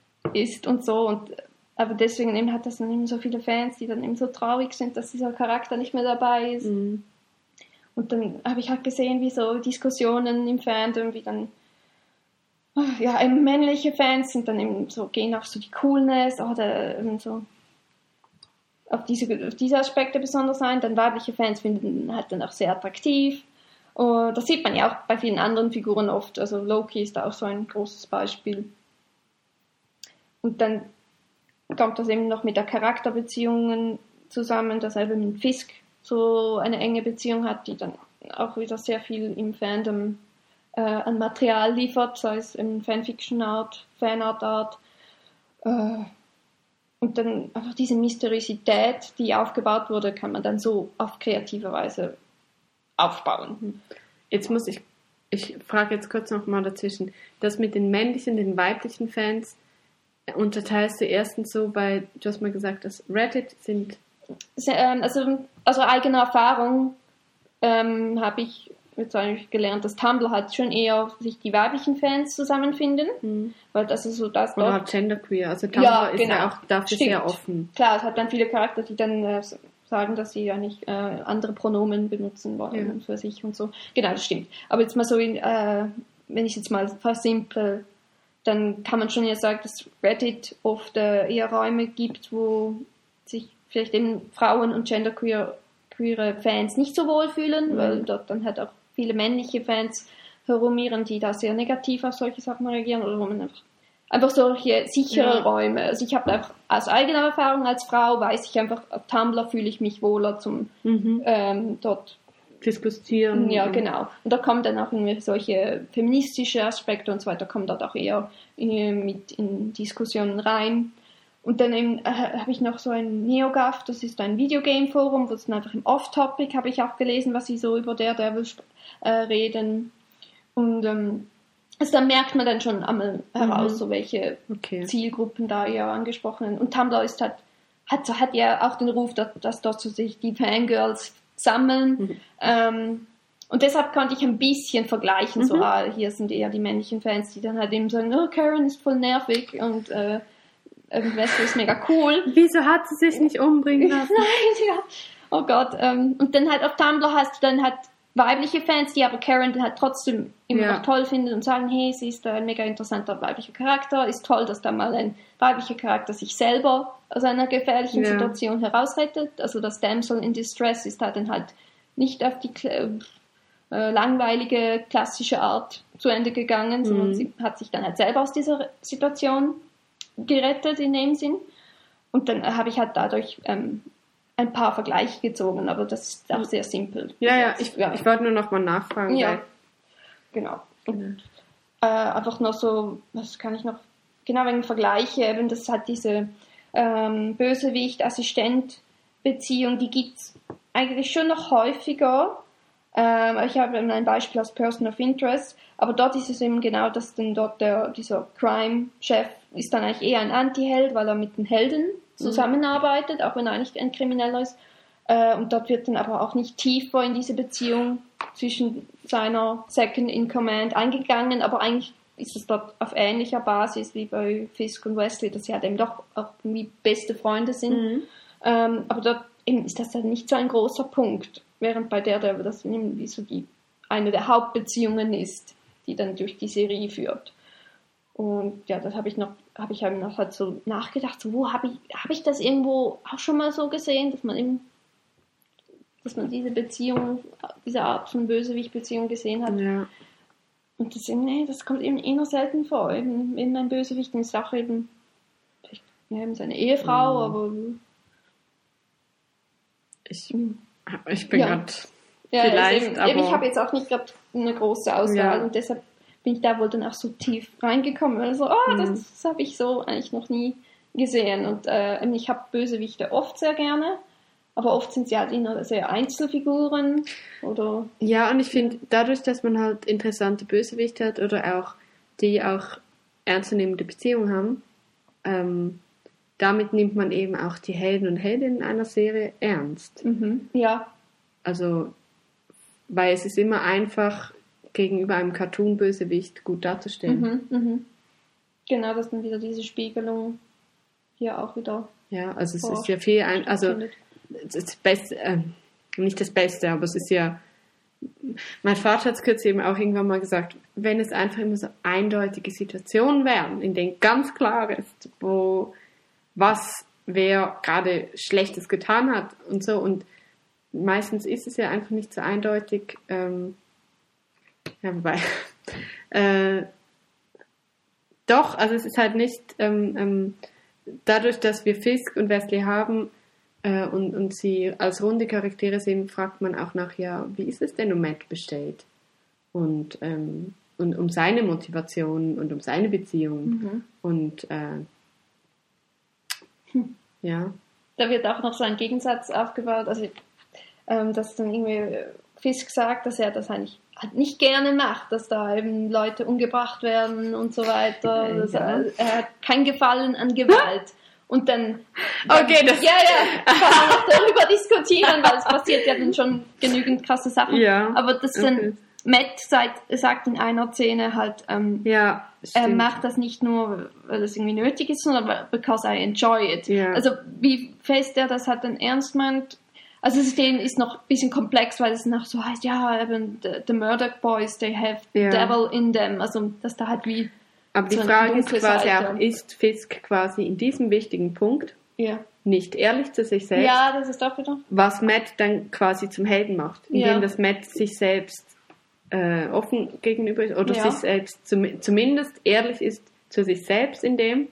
ist und so. Und aber deswegen eben hat das dann eben so viele Fans, die dann eben so traurig sind, dass dieser Charakter nicht mehr dabei ist. Mhm. Und dann habe ich halt gesehen, wie so Diskussionen im Fandom, wie dann ja, eben männliche Fans sind dann eben so, gehen auf so die Coolness oder eben so auf diese, auf diese Aspekte besonders ein. Dann weibliche Fans finden halt dann auch sehr attraktiv. Und das sieht man ja auch bei vielen anderen Figuren oft. Also Loki ist da auch so ein großes Beispiel. Und dann kommt das eben noch mit der Charakterbeziehungen zusammen, dass er eben mit Fisk so eine enge Beziehung hat, die dann auch wieder sehr viel im Fandom äh, an Material liefert, sei es in Fanfiction-Art, Fanart-Art. Äh, und dann einfach diese Mysteriosität, die aufgebaut wurde, kann man dann so auf kreative Weise aufbauen. jetzt muss ich, ich frage jetzt kurz noch mal dazwischen, das mit den männlichen, den weiblichen Fans unterteilst du erstens so, weil du hast mal gesagt, dass Reddit sind... Also, also eigene Erfahrung ähm, habe ich jetzt eigentlich gelernt, dass Tumblr halt schon eher sich die weiblichen Fans zusammenfinden, mhm. weil das ist so das oder dort, genderqueer, also Tumblr ja, ist genau. ja auch dafür Stimmt. sehr offen. Klar, es hat dann viele Charakter, die dann äh, sagen, dass sie ja nicht äh, andere Pronomen benutzen wollen ja. für sich und so. Genau, das stimmt. Aber jetzt mal so, in, äh, wenn ich jetzt mal versimple, dann kann man schon ja sagen, dass Reddit oft äh, eher Räume gibt, wo sich vielleicht eben Frauen und genderqueer queere Fans nicht so wohl fühlen, mhm. weil dort dann halt auch viele männliche Fans herumieren, die da sehr negativ auf solche Sachen reagieren oder wo man einfach, einfach solche sichere ja. Räume. Also ich habe einfach aus eigener Erfahrung als Frau, weiß ich einfach, auf Tumblr fühle ich mich wohler zum mhm. ähm, dort diskutieren. Ja, genau. Und da kommen dann auch irgendwie solche feministische Aspekte und so weiter, kommen dort auch eher in, mit in Diskussionen rein. Und dann eben, äh, habe ich noch so ein NeoGAF, das ist ein Videogame-Forum, wo es dann einfach im Off-Topic habe ich auch gelesen, was sie so über Daredevil äh, reden. Und ähm, also da merkt man dann schon einmal heraus, mhm. so welche okay. Zielgruppen da eher angesprochen werden. Und Tumblr ist halt, hat, hat ja auch den Ruf, dass, dass dort so sich die Fangirls sammeln. Mhm. Ähm, und deshalb konnte ich ein bisschen vergleichen, mhm. so ah, hier sind eher die männlichen Fans, die dann halt eben sagen, oh, Karen ist voll nervig und äh, Wesley ist mega cool. Wieso hat sie sich nicht umbringen lassen? Nein, ja. Oh Gott. Ähm, und dann halt auf Tumblr hast du dann halt weibliche Fans, die aber Karen halt trotzdem immer ja. noch toll finden und sagen, hey, sie ist ein mega interessanter weiblicher Charakter, ist toll, dass da mal ein weiblicher Charakter sich selber aus einer gefährlichen ja. Situation herausrettet. Also das Damsel in Distress ist da dann halt nicht auf die äh, langweilige, klassische Art zu Ende gegangen, mhm. sondern sie hat sich dann halt selber aus dieser Situation gerettet in dem Sinn. Und dann habe ich halt dadurch ähm, ein paar Vergleiche gezogen, aber das ist auch sehr simpel. Ja, ja, ich, ja. ich wollte nur noch mal nachfragen. Ja, weil genau. Und, äh, einfach noch so, was kann ich noch, genau wegen Vergleiche, eben das hat diese ähm, Bösewicht-Assistent-Beziehung, die gibt es eigentlich schon noch häufiger. Ähm, ich habe eben ein Beispiel als Person of Interest, aber dort ist es eben genau, dass dann dort der, dieser Crime-Chef ist dann eigentlich eher ein Anti-Held, weil er mit den Helden zusammenarbeitet, mhm. auch wenn er eigentlich ein Krimineller ist. Äh, und dort wird dann aber auch nicht tiefer in diese Beziehung zwischen seiner Second in Command eingegangen, aber eigentlich ist es dort auf ähnlicher Basis wie bei Fisk und Wesley, dass sie halt eben doch auch irgendwie beste Freunde sind. Mhm. Ähm, aber dort eben ist das dann nicht so ein großer Punkt, während bei Daredevil das irgendwie so die, eine der Hauptbeziehungen ist, die dann durch die Serie führt. Und ja, das habe ich noch, habe ich noch halt so nachgedacht, so, wo habe ich, habe ich das irgendwo auch schon mal so gesehen, dass man eben, dass man diese Beziehung, diese Art von Bösewicht-Beziehung gesehen hat. Ja. Und das eben, nee, das kommt eben eher selten vor. Eben, eben ein Bösewicht ist auch eben, ja, eben seine Ehefrau, mhm. aber ich, ich bin ja. gerade ja, vielleicht, eben, aber eben, ich habe jetzt auch nicht gerade eine große Auswahl ja. und deshalb bin ich da wohl dann auch so tief reingekommen. Also, oh, das, mhm. das habe ich so eigentlich noch nie gesehen. Und äh, ich habe Bösewichte oft sehr gerne, aber oft sind sie halt immer sehr Einzelfiguren. Oder ja, und ich finde, dadurch, dass man halt interessante Bösewichte hat oder auch die auch ernstzunehmende Beziehungen haben, ähm, damit nimmt man eben auch die Helden und Heldinnen einer Serie ernst. Mhm. Ja. Also, weil es ist immer einfach, gegenüber einem Cartoon-Bösewicht gut darzustellen. Mhm, mhm. Genau, dass man wieder diese Spiegelung hier auch wieder ja, also es ist ja viel, ein, also das Beste, äh, nicht das Beste, aber es ist ja, mein Vater hat es kürzlich eben auch irgendwann mal gesagt, wenn es einfach immer so eindeutige Situationen wären, in denen ganz klar ist, wo was wer gerade Schlechtes getan hat und so, und meistens ist es ja einfach nicht so eindeutig, ähm, ja, wobei, äh, doch, also es ist halt nicht, ähm, ähm, dadurch, dass wir Fisk und Wesley haben äh, und, und sie als runde Charaktere sind, fragt man auch nach, ja, wie ist es denn um Matt Besteht? Und, ähm, und um seine Motivation und um seine Beziehung. Mhm. Und, äh, hm. ja. Da wird auch noch so ein Gegensatz aufgebaut, also, ähm, dass dann irgendwie Fisk sagt, dass er das eigentlich halt nicht gerne macht, dass da eben Leute umgebracht werden und so weiter. Ja. Das, er, er hat kein Gefallen an Gewalt. Und dann, dann Okay, das- ja, ja, kann man noch darüber diskutieren, weil es passiert ja dann schon genügend krasse Sachen. Ja, Aber das okay. dann, Matt sagt, sagt in einer Szene halt, ähm, Ja, er stimmt. macht das nicht nur, weil es irgendwie nötig ist, sondern because I enjoy it. Ja. Also wie fest er das halt dann ernst meint. Also das System ist noch ein bisschen komplex, weil es noch so heißt, ja, eben, the, the Murdoch Boys, they have Ja. devil in them. Also dass da halt wie Aber die so eine Frage ist dunkle quasi Seite. auch, ist Fisk quasi in diesem wichtigen Punkt ja. nicht ehrlich zu sich selbst, Ja, das ist doch wieder. was Matt dann quasi zum Helden macht, indem Ja. das Matt sich selbst äh, offen gegenüber ist oder Ja. sich selbst zum, zumindest ehrlich ist zu sich selbst in dem,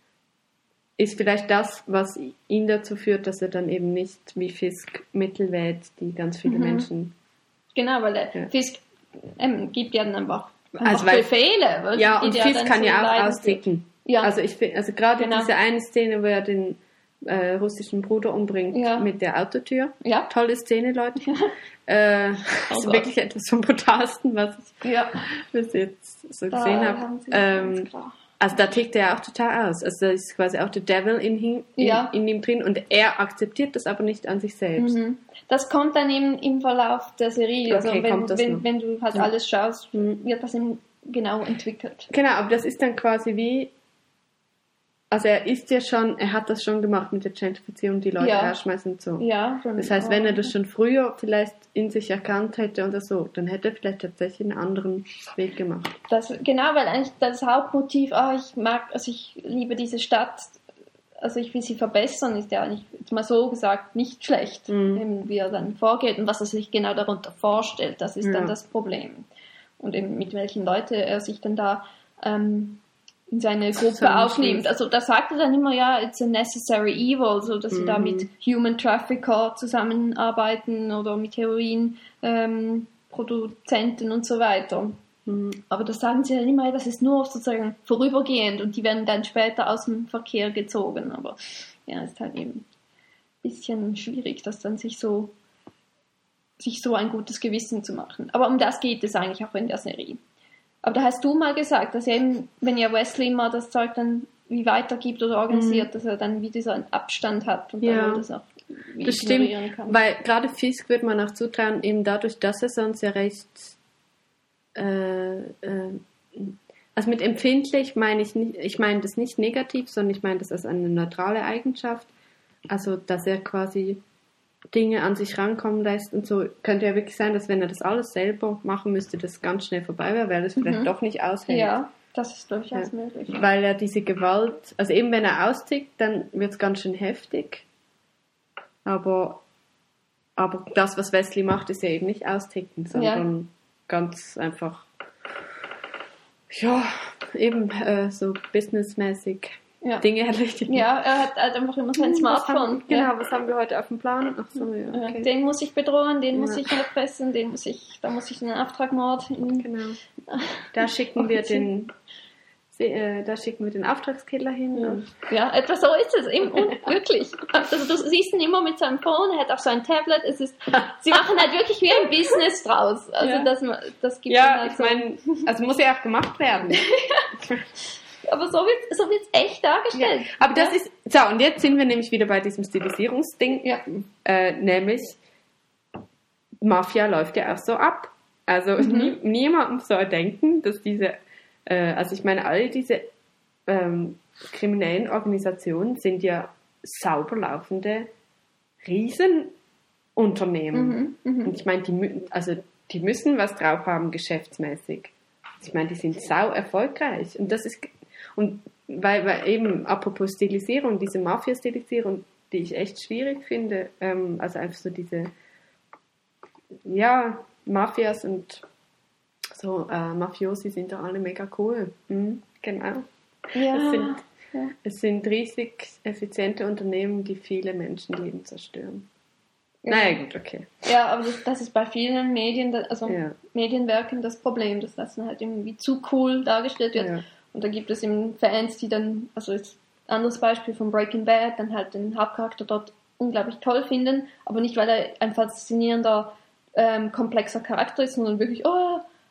ist vielleicht das, was ihn dazu führt, dass er dann eben nicht wie Fisk Mittel wählt, die ganz viele Mhm. Menschen... Genau, weil der Ja. Fisk ähm, gibt ja dann einfach, einfach Also, weil- Befehle. weil Ja, die und der Fisk dann kann so ja auch leiden austicken. Ja. Also ich finde, also gerade Genau. diese eine Szene, wo er den äh, russischen Bruder umbringt Ja. mit der Autotür. Ja. Tolle Szene, Leute. Äh, das Oh ist Gott. wirklich etwas vom Brutalsten, was ich Ja, bis jetzt so da gesehen haben habe. sie ganz Ähm, klar. also da tickt er ja auch total aus. Also da ist quasi auch der Devil in, ihm- in, Ja. in ihm drin und er akzeptiert das aber nicht an sich selbst. Mhm. Das kommt dann eben im Verlauf der Serie. Also Okay, wenn, kommt das wenn, noch. wenn du halt Ja. alles schaust, Mhm. wird das eben genau entwickelt. Genau, aber das ist dann quasi wie, also er ist ja schon, er hat das schon gemacht mit der Gentrifizierung, die Leute Ja. rausschmeißen und so. Ja, schon, Das heißt, wenn er das schon früher vielleicht in sich erkannt hätte oder so, dann hätte er vielleicht tatsächlich einen anderen Weg gemacht. Das, genau, weil eigentlich das Hauptmotiv, ah, ich mag, also ich liebe diese Stadt, also ich will sie verbessern, ist ja eigentlich, jetzt mal so gesagt, nicht schlecht, Mhm. eben wie er dann vorgeht und was er sich genau darunter vorstellt, das ist Ja. dann das Problem. Und eben mit welchen Leuten er sich dann da ähm, in seine Gruppe Zusammenschließt. aufnimmt. Also da sagt er dann immer, ja, it's a necessary evil, so dass sie da Mhm. mit Human Trafficker zusammenarbeiten oder mit Heroin ähm, Produzenten und so weiter. Mhm. Aber das sagen sie dann immer, das ist nur sozusagen vorübergehend und die werden dann später aus dem Verkehr gezogen. Aber ja, ist halt eben ein bisschen schwierig, das dann sich so, sich so ein gutes Gewissen zu machen. Aber um das geht es eigentlich auch in der Serie. Aber da hast du mal gesagt, dass eben, wenn ja Wesley mal das Zeug dann wie weitergibt oder organisiert, dass er dann wieder so einen Abstand hat und Ja. dann das auch wie Das stimmt, ignorieren kann. weil gerade Fisk würde man auch zutrauen, eben dadurch, dass er sonst ja recht, äh, äh, also mit empfindlich meine ich nicht, ich meine das nicht negativ, sondern ich meine das als eine neutrale Eigenschaft, also dass er quasi Dinge an sich rankommen lässt und so, könnte ja wirklich sein, dass wenn er das alles selber machen müsste, das ganz schnell vorbei wäre, weil er es vielleicht Mhm. doch nicht aushält. Ja, das ist durchaus Ja. möglich. Weil er diese Gewalt, also eben wenn er austickt, dann wird es ganz schön heftig. Aber, aber das, was Wesley macht, ist ja eben nicht austicken, sondern ganz einfach, ja, eben äh, so businessmäßig Ja. Dinge erledigen. Ja, er hat halt einfach immer sein Hm, was Smartphone. haben, genau, was haben wir heute auf dem Plan? Ach so, ja, Ja, okay. den muss ich bedrohen, den muss Ja. ich erpressen, den muss ich, da muss ich einen Auftragmord in, Genau. Da schicken wir den, se- äh, da schicken wir den Auftragskiller hin. Ja. Und Ja, etwa so ist es. Im, und wirklich. Also du siehst ihn immer mit seinem Phone, er hat auch so ein Tablet. Es ist, sie machen halt wirklich wie ein Business draus. Also Ja. das, das gibt ja, dann halt ich so. meine, also muss ja auch gemacht werden. Aber so wird so wird's echt dargestellt. Ja, aber das Ja. ist, so, und jetzt sind wir nämlich wieder bei diesem Stilisierungsding, Ja. äh, nämlich Mafia läuft ja auch so ab. Also Mhm. nie, niemand soll denken, dass diese, äh, also ich meine, all diese ähm, kriminellen Organisationen sind ja sauber laufende Riesenunternehmen. Mhm, mhm. Und ich meine, die, mü- also, die müssen was drauf haben, geschäftsmäßig. Ich meine, die sind sau erfolgreich. Und das ist, und weil, weil eben, apropos Stilisierung, diese Mafia-Stilisierung, die ich echt schwierig finde, ähm, also einfach so diese, ja, Mafias und so, äh, Mafiosi sind doch alle mega cool. Mhm, genau. Ja. Es sind, Ja. es sind riesig effiziente Unternehmen, die viele Menschenleben zerstören. Ja. Naja, gut, okay. Ja, aber das, das ist bei vielen Medien, da- also Ja. Medienwerken das Problem, dass das dann halt irgendwie zu cool dargestellt wird. Ja. Und da gibt es eben Fans, die dann, also jetzt ein anderes Beispiel von Breaking Bad, dann halt den Hauptcharakter dort unglaublich toll finden, aber nicht, weil er ein faszinierender, ähm, komplexer Charakter ist, sondern wirklich, oh,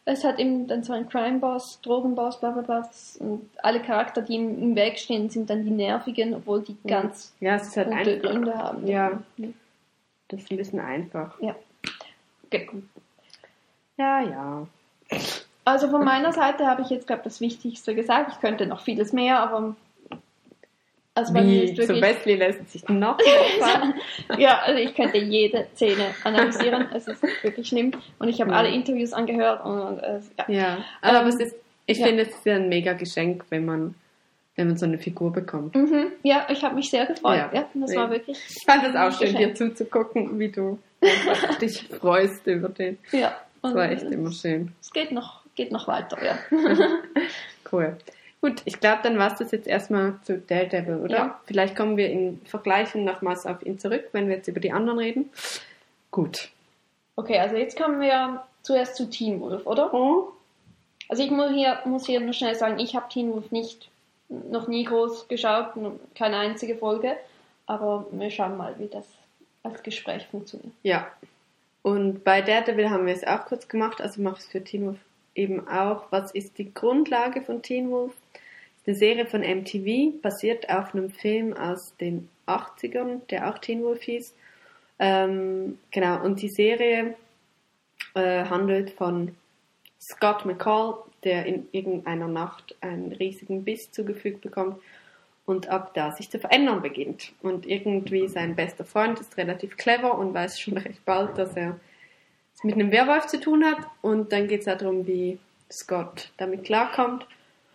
es hat eben dann so einen Crime-Boss, Drogenboss, bla bla bla. Und alle Charakter, die ihm im Weg stehen, sind dann die nervigen, obwohl die ganz ja, es ist halt gute einfach. Gründe haben. Ja, das ist ein bisschen einfach. Ja. Okay. Ja, ja. Also von meiner Seite habe ich jetzt, glaube ich, das Wichtigste gesagt. Ich könnte noch vieles mehr, aber... Also bei mir Wie, ist wirklich... zu Wesley lässt sich noch mehr sagen. Ja, also ich könnte jede Szene analysieren. Es ist wirklich schlimm. Und ich habe Ja. alle Interviews angehört. Und, äh, ja. Ja, aber Ähm, es ist, ich ja. finde, es ist ja ein mega Geschenk, wenn man, wenn man so eine Figur bekommt. Mhm. Ja, ich habe mich sehr gefreut. Ja. Ja, das Ja. war wirklich... Ich fand es auch schön, dir Geschenk. zuzugucken, wie du einfach dich freust über den. Ja. Das Und war echt immer schön. Es geht noch, geht noch weiter, ja. Cool. Gut, ich glaube, dann war es das jetzt erstmal zu Daredevil, oder? Ja. Vielleicht kommen wir in Vergleichen nochmals auf ihn zurück, wenn wir jetzt über die anderen reden. Gut. Okay, also jetzt kommen wir zuerst zu Teen Wolf, oder? Oh. Also ich muss hier, muss hier nur schnell sagen, ich habe Teen Wolf nicht, noch nie groß geschaut, keine einzige Folge, aber wir schauen mal, wie das als Gespräch funktioniert. Ja. Und bei Daredevil haben wir es auch kurz gemacht, also mache ich es für Teen Wolf eben auch. Was ist die Grundlage von Teen Wolf? Eine Serie von M T V, basiert auf einem Film aus den achtzigern, der auch Teen Wolf hieß. Ähm, genau, und die Serie äh, handelt von Scott McCall, der in irgendeiner Nacht einen riesigen Biss zugefügt bekommt und ab da sich zu verändern beginnt. Und irgendwie sein bester Freund ist relativ clever und weiß schon recht bald, dass er es mit einem Werwolf zu tun hat. Und dann geht es darum, wie Scott damit klarkommt.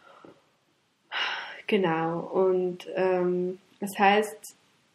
Genau, und ähm, das heißt,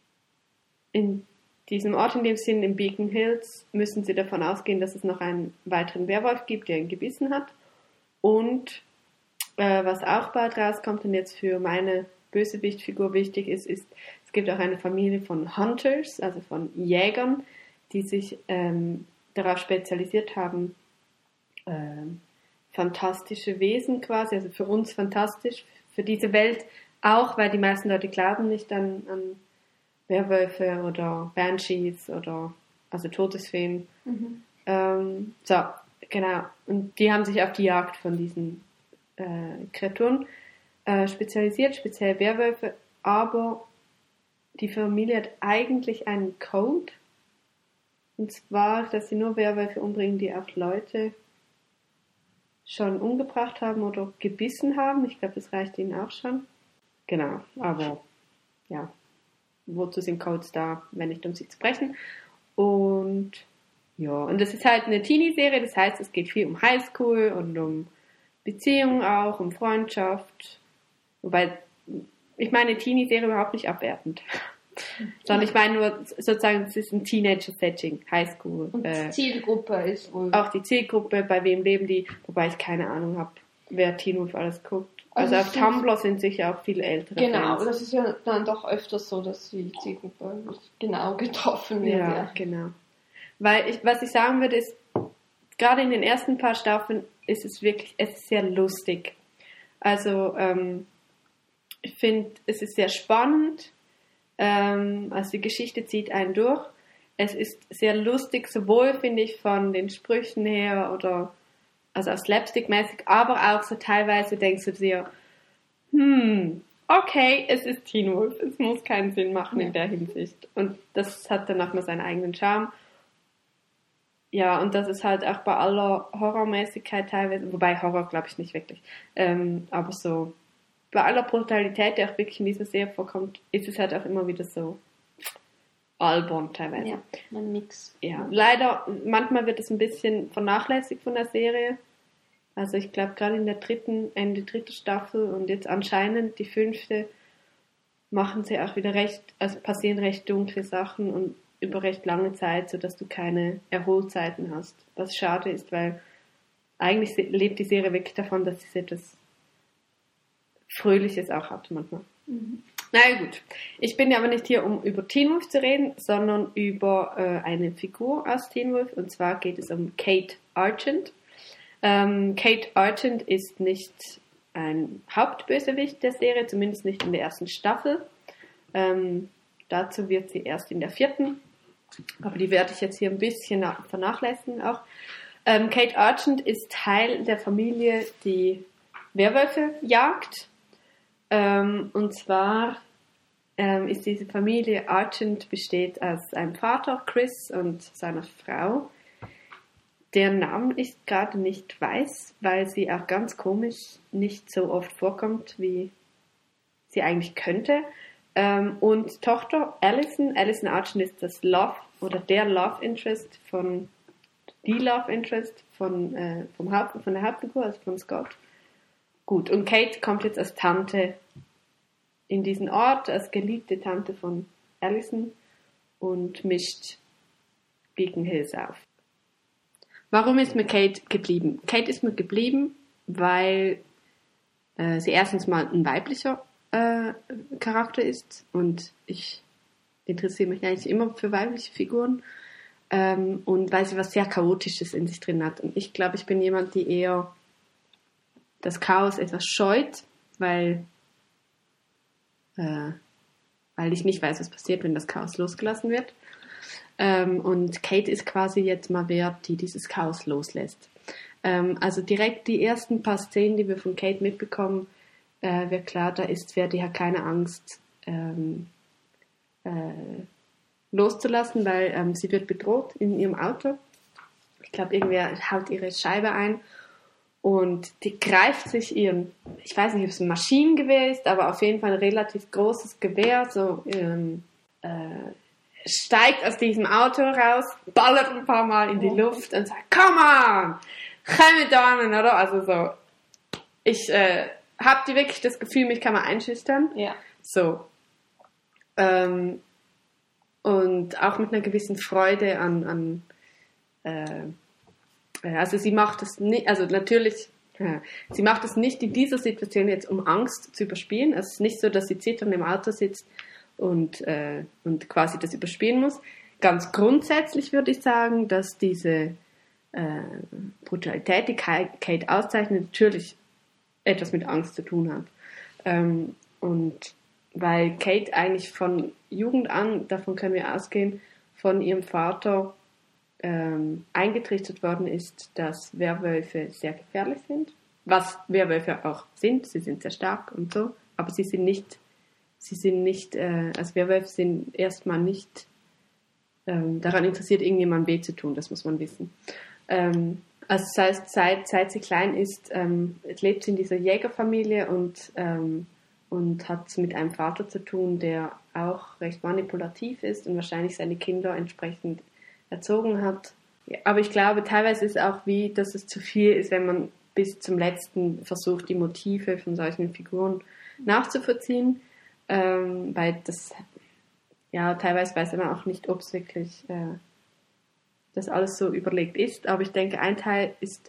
in diesem Ort, in dem sie sind, in Beacon Hills, müssen sie davon ausgehen, dass es noch einen weiteren Werwolf gibt, der ihn gebissen hat. Und äh, was auch bald rauskommt und jetzt für meine Bösewichtfigur wichtig ist, ist, es gibt auch eine Familie von Hunters, also von Jägern, die sich ähm, darauf spezialisiert haben, ähm, fantastische Wesen quasi, also für uns fantastisch, für diese Welt auch, weil die meisten Leute glauben nicht an, an Werwölfe oder Banshees oder also Todesfeen. Mhm. Ähm, so, genau. Und die haben sich auf die Jagd von diesen äh, Kreaturen äh, spezialisiert, speziell Werwölfe, aber die Familie hat eigentlich einen Code, und zwar, dass sie nur Werwölfe umbringen, die auch Leute schon umgebracht haben oder gebissen haben. Ich glaube, das reicht ihnen auch schon. Genau, aber ja, wozu sind Codes da, wenn nicht um sie zu brechen? Und ja, und das ist halt eine Teenie-Serie, das heißt, es geht viel um Highschool und um Beziehungen auch, um Freundschaft. Wobei, ich meine Teenie-Serie überhaupt nicht abwertend. Sondern ich meine nur sozusagen, es ist ein Teenager-Setting, Highschool. Und Äh, die Zielgruppe ist wohl... auch die Zielgruppe, bei wem leben die, wobei ich keine Ahnung habe, wer Teen Wolf alles guckt. Also, Also auf es Tumblr sind sicher auch viele ältere Genau, Fans. das ist ja dann doch öfters so, dass die Zielgruppe nicht genau getroffen wird. Ja, Ja. genau. Weil ich, was ich sagen würde, ist, gerade in den ersten paar Staffeln ist es wirklich, es ist sehr lustig. Also, ähm, ich finde, es ist sehr spannend. Ähm, also die Geschichte zieht einen durch. Es ist sehr lustig, sowohl, finde ich, von den Sprüchen her oder also auch slapstick-mäßig, aber auch so teilweise denkst du dir, hm, okay, es ist Teen Wolf, es muss keinen Sinn machen in der Hinsicht. Und das hat dann nochmal seinen eigenen Charme. Ja, und das ist halt auch bei aller Horrormäßigkeit teilweise, wobei Horror glaube ich nicht wirklich, ähm, aber so bei aller Brutalität, die auch wirklich in dieser Serie vorkommt, ist es halt auch immer wieder so albern teilweise. Ja, ein Mix. Ja, leider, manchmal wird es ein bisschen vernachlässigt von der Serie. Also ich glaube, gerade in der dritten, Ende dritte Staffel und jetzt anscheinend die fünfte, machen sie auch wieder recht, also passieren recht dunkle Sachen und über recht lange Zeit, sodass du keine Erholzeiten hast. Was schade ist, weil eigentlich lebt die Serie wirklich davon, dass sie etwas Fröhliches auch hat manchmal. Mhm. Na ja, gut. Ich bin ja aber nicht hier, um über Teen Wolf zu reden, sondern über äh, eine Figur aus Teen Wolf. Und zwar geht es um Kate Argent. Ähm, Kate Argent ist nicht ein Hauptbösewicht der Serie, zumindest nicht in der ersten Staffel. Ähm, dazu wird sie erst in der vierten. Aber die werde ich jetzt hier ein bisschen vernachlässigen auch. Ähm, Kate Argent ist Teil der Familie, die Werwölfe jagt. Ähm, und zwar ähm, ist diese Familie Argent besteht aus einem Vater, Chris, und seiner Frau, deren Namen ich gerade nicht weiß, weil sie auch ganz komisch nicht so oft vorkommt, wie sie eigentlich könnte. Ähm, und Tochter Allison, Allison Argent ist das Love oder der Love Interest von die Love Interest von, äh, vom Haupt, von der Hauptfigur, also von Scott. Gut, und Kate kommt jetzt als Tante in diesen Ort, als geliebte Tante von Allison und mischt Beacon Hills auf. Warum ist mir Kate geblieben? Kate ist mir geblieben, weil äh, sie erstens mal ein weiblicher äh, Charakter ist und ich interessiere mich eigentlich immer für weibliche Figuren ähm, und weil sie was sehr Chaotisches in sich drin hat. Und ich glaube, ich bin jemand, die eher das Chaos etwas scheut, weil, äh, weil ich nicht weiß, was passiert, wenn das Chaos losgelassen wird. Ähm, und Kate ist quasi jetzt mal wer, die dieses Chaos loslässt. Ähm, also direkt die ersten paar Szenen, die wir von Kate mitbekommen, äh, wird klar, da ist wer, die hat keine Angst ähm, äh, loszulassen, weil ähm, sie wird bedroht in ihrem Auto. Ich glaube, irgendwer haut ihre Scheibe ein und die greift sich ihren, ich weiß nicht, ob es ein Maschinengewehr ist, aber auf jeden Fall ein relativ großes Gewehr, so ähm, äh, steigt aus diesem Auto raus, ballert ein paar Mal in die Luft und sagt, come on, komm da an, oder? Also so, ich äh, habe die wirklich das Gefühl, mich kann man einschüchtern. Ja. So. Ähm, und auch mit einer gewissen Freude an, an äh, also sie macht es nicht, also natürlich, äh, sie macht es nicht in dieser Situation jetzt, um Angst zu überspielen. Es ist nicht so, dass sie zitternd im Auto sitzt und, äh, und quasi das überspielen muss. Ganz grundsätzlich würde ich sagen, dass diese äh, Brutalität, die Kate auszeichnet, natürlich etwas mit Angst zu tun hat. Ähm, und weil Kate eigentlich von Jugend an, davon können wir ausgehen, von ihrem Vater ähm, eingetrichtert worden ist, dass Werwölfe sehr gefährlich sind. Was Werwölfe auch sind, sie sind sehr stark und so, aber sie sind nicht, sie sind nicht, äh, also Werwölfe sind erstmal nicht ähm, daran interessiert, irgendjemandem weh zu tun, das muss man wissen. Ähm, also das heißt, seit, seit sie klein ist, ähm, lebt sie in dieser Jägerfamilie und, ähm, und hat mit einem Vater zu tun, der auch recht manipulativ ist und wahrscheinlich seine Kinder entsprechend erzogen hat. Ja, aber ich glaube, teilweise ist es auch wie, dass es zu viel ist, wenn man bis zum letzten versucht, die Motive von solchen Figuren nachzuvollziehen, ähm, weil das, ja, teilweise weiß man auch nicht, ob es wirklich äh, das alles so überlegt ist, aber ich denke, ein Teil ist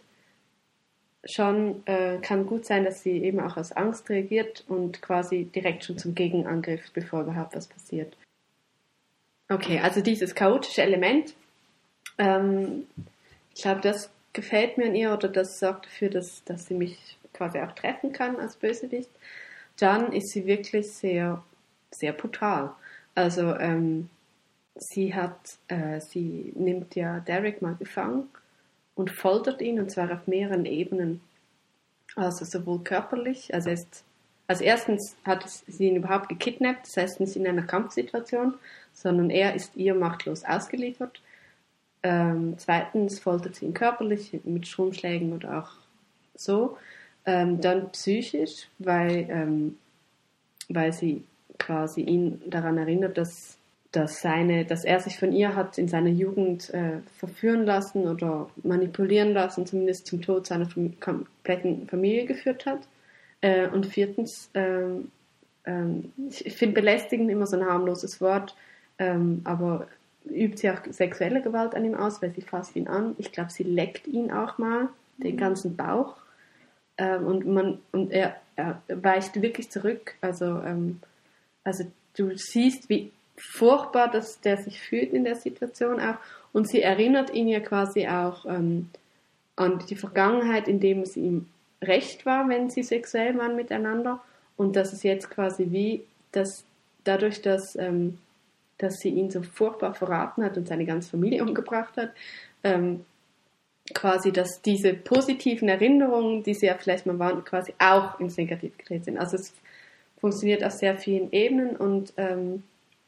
schon, äh, kann gut sein, dass sie eben auch aus Angst reagiert und quasi direkt schon zum Gegenangriff, bevor überhaupt was passiert. Okay, also dieses chaotische Element, ähm, ich glaube, das gefällt mir an ihr oder das sorgt dafür, dass, dass sie mich quasi auch treffen kann als Bösewicht. Dann ist sie wirklich sehr, sehr brutal. Also, ähm, sie hat, äh, sie nimmt ja Derek mal gefangen und foltert ihn, und zwar auf mehreren Ebenen. Also sowohl körperlich, also, ist, also erstens hat sie ihn überhaupt gekidnappt, das heißt nicht in einer Kampfsituation, sondern er ist ihr machtlos ausgeliefert. Ähm, zweitens foltert sie ihn körperlich mit Stromschlägen oder auch so. Ähm, dann psychisch, weil, ähm, weil sie quasi ihn daran erinnert, dass dass, seine, dass er sich von ihr hat in seiner Jugend äh, verführen lassen oder manipulieren lassen, zumindest zum Tod seiner Fam- kompletten Familie geführt hat. Äh, und viertens, ähm, ähm, ich, ich finde belästigen immer so ein harmloses Wort, ähm, aber übt sie auch sexuelle Gewalt an ihm aus, weil sie fasst ihn an. Ich glaube, sie leckt ihn auch mal, den ganzen Bauch. Ähm, und man und er, er weicht wirklich zurück. Also, ähm, also du siehst, wie furchtbar, dass der sich fühlt in der Situation auch. Und sie erinnert ihn ja quasi auch ähm, an die Vergangenheit, in dem es ihm recht war, wenn sie sexuell waren miteinander. Und dass es jetzt quasi wie, dass dadurch, dass, ähm, dass sie ihn so furchtbar verraten hat und seine ganze Familie umgebracht hat, ähm, quasi, dass diese positiven Erinnerungen, die sie ja vielleicht mal waren, quasi auch ins Negativ gedreht sind. Also es funktioniert auf sehr vielen Ebenen und ähm,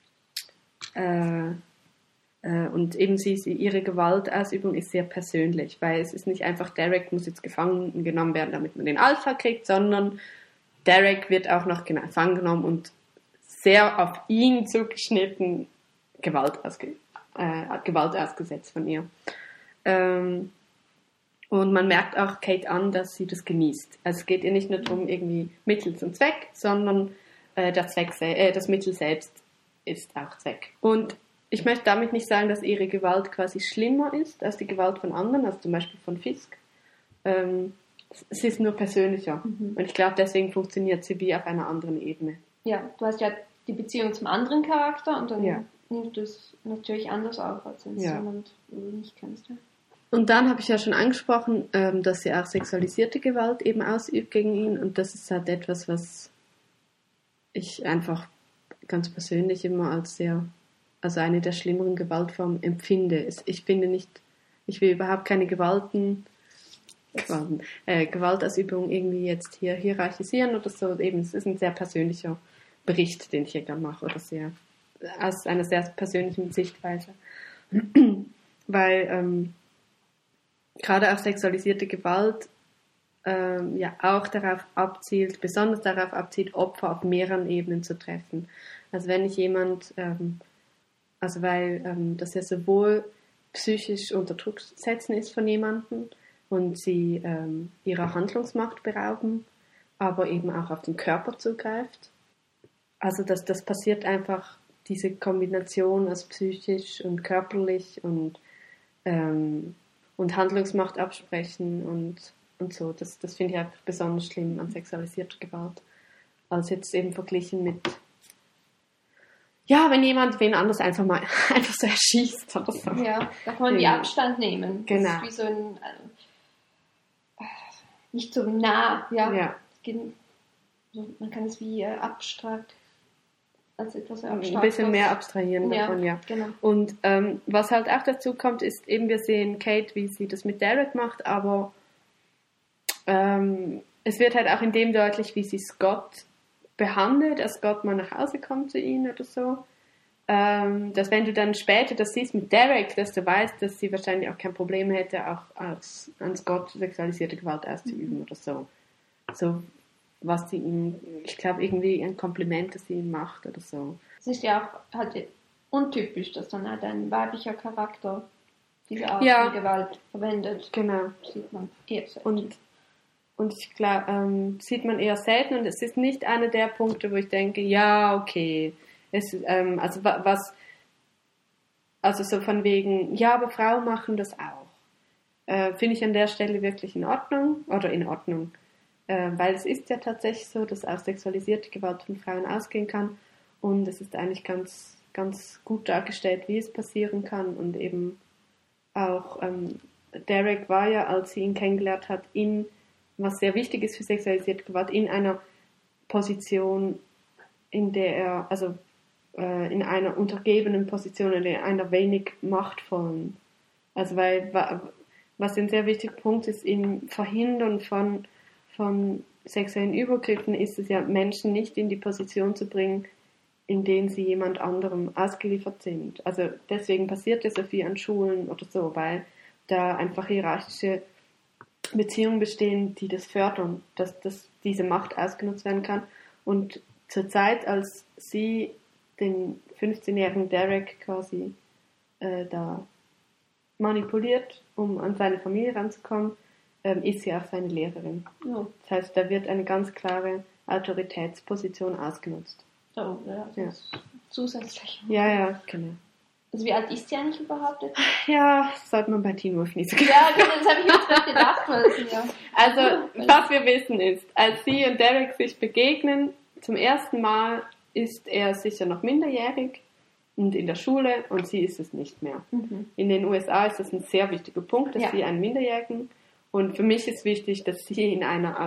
äh, äh, und eben sie, sie, ihre Gewaltausübung ist sehr persönlich, weil es ist nicht einfach, Derek muss jetzt gefangen genommen werden, damit man den Alpha kriegt, sondern Derek wird auch noch gefangen genommen und sehr auf ihn zugeschnitten Gewalt, ausge, äh, Gewalt ausgesetzt von ihr. Ähm, und man merkt auch Kate an, dass sie das genießt. Also es geht ihr nicht nur darum, irgendwie Mittel zum Zweck, sondern äh, der Zweck, äh, das Mittel selbst ist auch Zweck. Und ich möchte damit nicht sagen, dass ihre Gewalt quasi schlimmer ist als die Gewalt von anderen, also zum Beispiel von Fisk. Ähm, es ist nur persönlicher. Mhm. Und ich glaube, deswegen funktioniert sie wie auf einer anderen Ebene. Ja, du hast ja die Beziehung zum anderen Charakter und dann ja. nimmt du es natürlich anders auf, als wenn es ja. jemand, den du nicht kennst. Ja. Und dann habe ich ja schon angesprochen, ähm, dass sie auch sexualisierte Gewalt eben ausübt gegen ihn. Und das ist halt etwas, was ich einfach ganz persönlich immer als sehr, also eine der schlimmeren Gewaltformen empfinde. Ich finde nicht, ich will überhaupt keine Gewalten, Gewalten äh, Gewaltausübung irgendwie jetzt hier hierarchisieren oder so. Eben, es ist ein sehr persönlicher Bericht, den ich hier gerade mache, oder sehr, aus einer sehr persönlichen Sichtweise. Weil, ähm, gerade auch sexualisierte Gewalt ähm, ja auch darauf abzielt, besonders darauf abzielt, Opfer auf mehreren Ebenen zu treffen. Also wenn ich jemand, ähm, also weil ähm, das ja sowohl psychisch unter Druck setzen ist von jemandem und sie ähm, ihrer Handlungsmacht berauben, aber eben auch auf den Körper zugreift. Also das, das passiert einfach, diese Kombination aus psychisch und körperlich und ähm, und Handlungsmacht absprechen und, und so. Das, das finde ich einfach besonders schlimm an sexualisierter Gewalt. Als jetzt eben verglichen mit, ja, wenn jemand wen anders einfach mal einfach so erschießt oder so. Ja, da kann man ja. die Abstand nehmen. Genau. Das ist wie so ein, äh, nicht so nah, ja. ja. So, man kann es wie äh, abstrakt als etwas abstrakt. Ein bisschen mehr abstrahieren ja, davon, ja. Genau. Und ähm, was halt auch dazu kommt, ist eben, wir sehen Kate, wie sie das mit Derek macht, aber ähm, es wird halt auch in dem deutlich, wie sie Scott behandelt, als Scott mal nach Hause kommt zu ihnen oder so. Ähm, dass wenn du dann später das siehst mit Derek, dass du weißt, dass sie wahrscheinlich auch kein Problem hätte, auch als, an Scott sexualisierte Gewalt auszuüben mhm. oder so. So was sie ihm, ich glaube, irgendwie ein Kompliment, das sie ihm macht oder so. Es ist ja auch halt untypisch, dass dann halt ein weiblicher Charakter diese Art ja. von Gewalt verwendet. Genau. Sieht man eher selten. Und, und ich glaube, ähm, sieht man eher selten und es ist nicht einer der Punkte, wo ich denke, ja, okay, es, ähm, also was, also so von wegen, ja, aber Frauen machen das auch. Äh, finde ich an der Stelle wirklich in Ordnung, oder in Ordnung. Weil es ist ja tatsächlich so, dass auch sexualisierte Gewalt von Frauen ausgehen kann und es ist eigentlich ganz, ganz gut dargestellt, wie es passieren kann und eben auch ähm, Derek war ja, als sie ihn kennengelernt hat, in, was sehr wichtig ist für sexualisierte Gewalt, in einer Position, in der er, also äh, in einer untergebenen Position, in einer wenig machtvollen, also weil, was ein sehr wichtiger Punkt ist, im Verhindern von von sexuellen Übergriffen ist es ja, Menschen nicht in die Position zu bringen, in denen sie jemand anderem ausgeliefert sind. Also deswegen passiert ja so viel an Schulen oder so, weil da einfach hierarchische Beziehungen bestehen, die das fördern, dass, dass diese Macht ausgenutzt werden kann. Und zur Zeit, als sie den fünfzehnjährigen Derek quasi äh, da manipuliert, um an seine Familie ranzukommen, ist sie auch seine Lehrerin. Ja. Das heißt, da wird eine ganz klare Autoritätsposition ausgenutzt. Oh, ja, das ja. ist zusätzlich. Ja, ja, genau. Also wie alt ist sie eigentlich überhaupt? Ja, das sollte man bei Teen Wolf nicht so genau. Ja, das habe ich jetzt gerade gedacht. Weil, ja. Also, was wir wissen ist, als sie und Derek sich begegnen, zum ersten Mal ist er sicher noch minderjährig und in der Schule und sie ist es nicht mehr. Mhm. In den U S A ist das ein sehr wichtiger Punkt, dass ja. sie einen Minderjährigen. Und für mich ist wichtig, dass sie in einer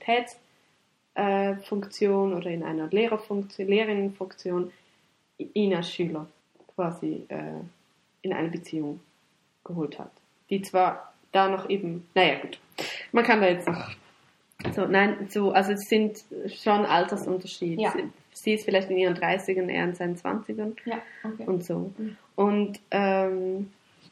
Autoritätsfunktion äh, oder in einer Lehrerfunktion, Lehrerinnenfunktion ihn als Schüler quasi äh, in eine Beziehung geholt hat. Die zwar da noch eben, naja gut, man kann da jetzt noch, so, nein, so, also es sind schon Altersunterschiede. Ja. Sie ist vielleicht in ihren dreißigern, er in seinen zwanzigern Ja, okay. und so. Mhm. Und, ähm,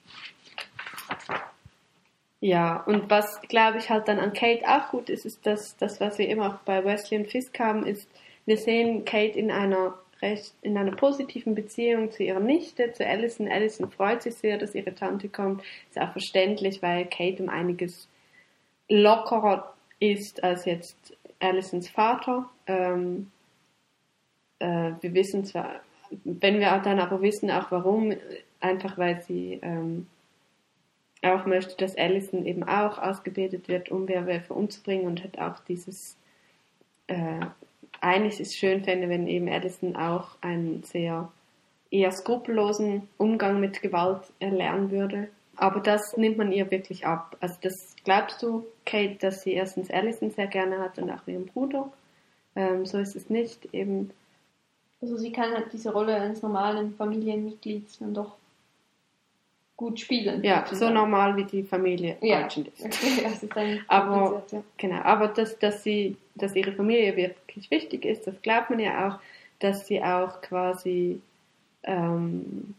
ja, und was, glaube ich, halt dann an Kate auch gut ist, ist, dass das, was wir immer auch bei Wesley und Fisk haben, ist, wir sehen Kate in einer recht, in einer positiven Beziehung zu ihrer Nichte, zu Allison. Allison freut sich sehr, dass ihre Tante kommt. Ist auch verständlich, weil Kate um einiges lockerer ist als jetzt Allisons Vater. Ähm, äh, wir wissen zwar, wenn wir dann aber wissen auch warum, einfach weil sie, ähm, auch möchte, dass Allison eben auch ausgebildet wird, um Werwölfe umzubringen und hat auch dieses, äh, eigentlich ist es schön fände, wenn eben Allison auch einen sehr eher skrupellosen Umgang mit Gewalt erlernen würde. Aber das nimmt man ihr wirklich ab. Also das glaubst du, Kate, dass sie erstens Allison sehr gerne hat und auch ihren Bruder. Ähm, so ist es nicht eben. Also sie kann halt diese Rolle eines normalen Familienmitglieds dann doch gut spielen. Ja, so normal wie die Familie ja. Argent ist. Okay, das ist dann aber ja. genau, aber dass, dass sie, dass ihre Familie wirklich wichtig ist, das glaubt man ja auch, dass sie auch quasi ähm,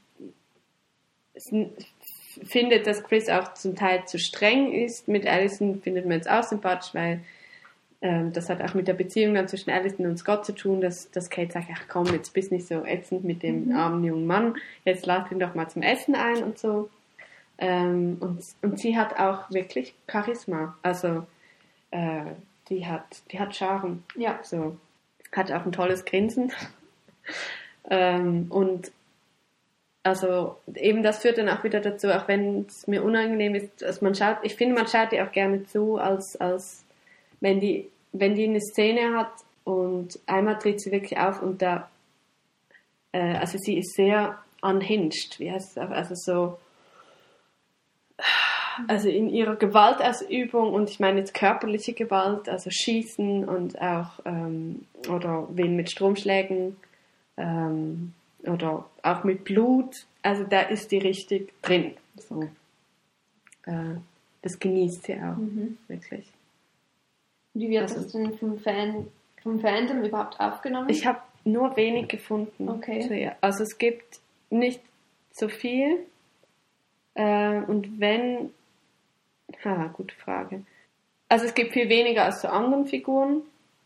findet, dass Chris auch zum Teil zu streng ist. Mit Allison findet man es auch sympathisch, weil ähm, das hat auch mit der Beziehung dann zwischen Allison und Scott zu tun, dass, dass Kate sagt, ach komm, jetzt bist nicht so ätzend mit dem mhm. armen jungen Mann, jetzt lad ihn doch mal zum Essen ein und so. Ähm, und, und sie hat auch wirklich Charisma, also äh, die hat, die hat Charme, ja. so, hat auch ein tolles Grinsen. ähm, und also eben das führt dann auch wieder dazu, auch wenn es mir unangenehm ist, dass man schaut, ich finde, man schaut ihr auch gerne zu, als, als wenn die, wenn die eine Szene hat und einmal tritt sie wirklich auf und da, äh, also sie ist sehr unhinged, wie heißt es, also so, also in ihrer Gewaltausübung und ich meine jetzt körperliche Gewalt, also Schießen und auch, ähm, oder wen mit Stromschlägen, ähm, oder auch mit Blut, also da ist die richtig drin. So. Äh, das genießt sie auch, mhm. wirklich. Wie wird also, das denn vom, Fan, vom Fandom überhaupt aufgenommen? Ich habe nur wenig gefunden. Okay. Zu ihr. Also es gibt nicht so viel. Äh, und wenn, haha, gute Frage. Also es gibt viel weniger als zu anderen Figuren.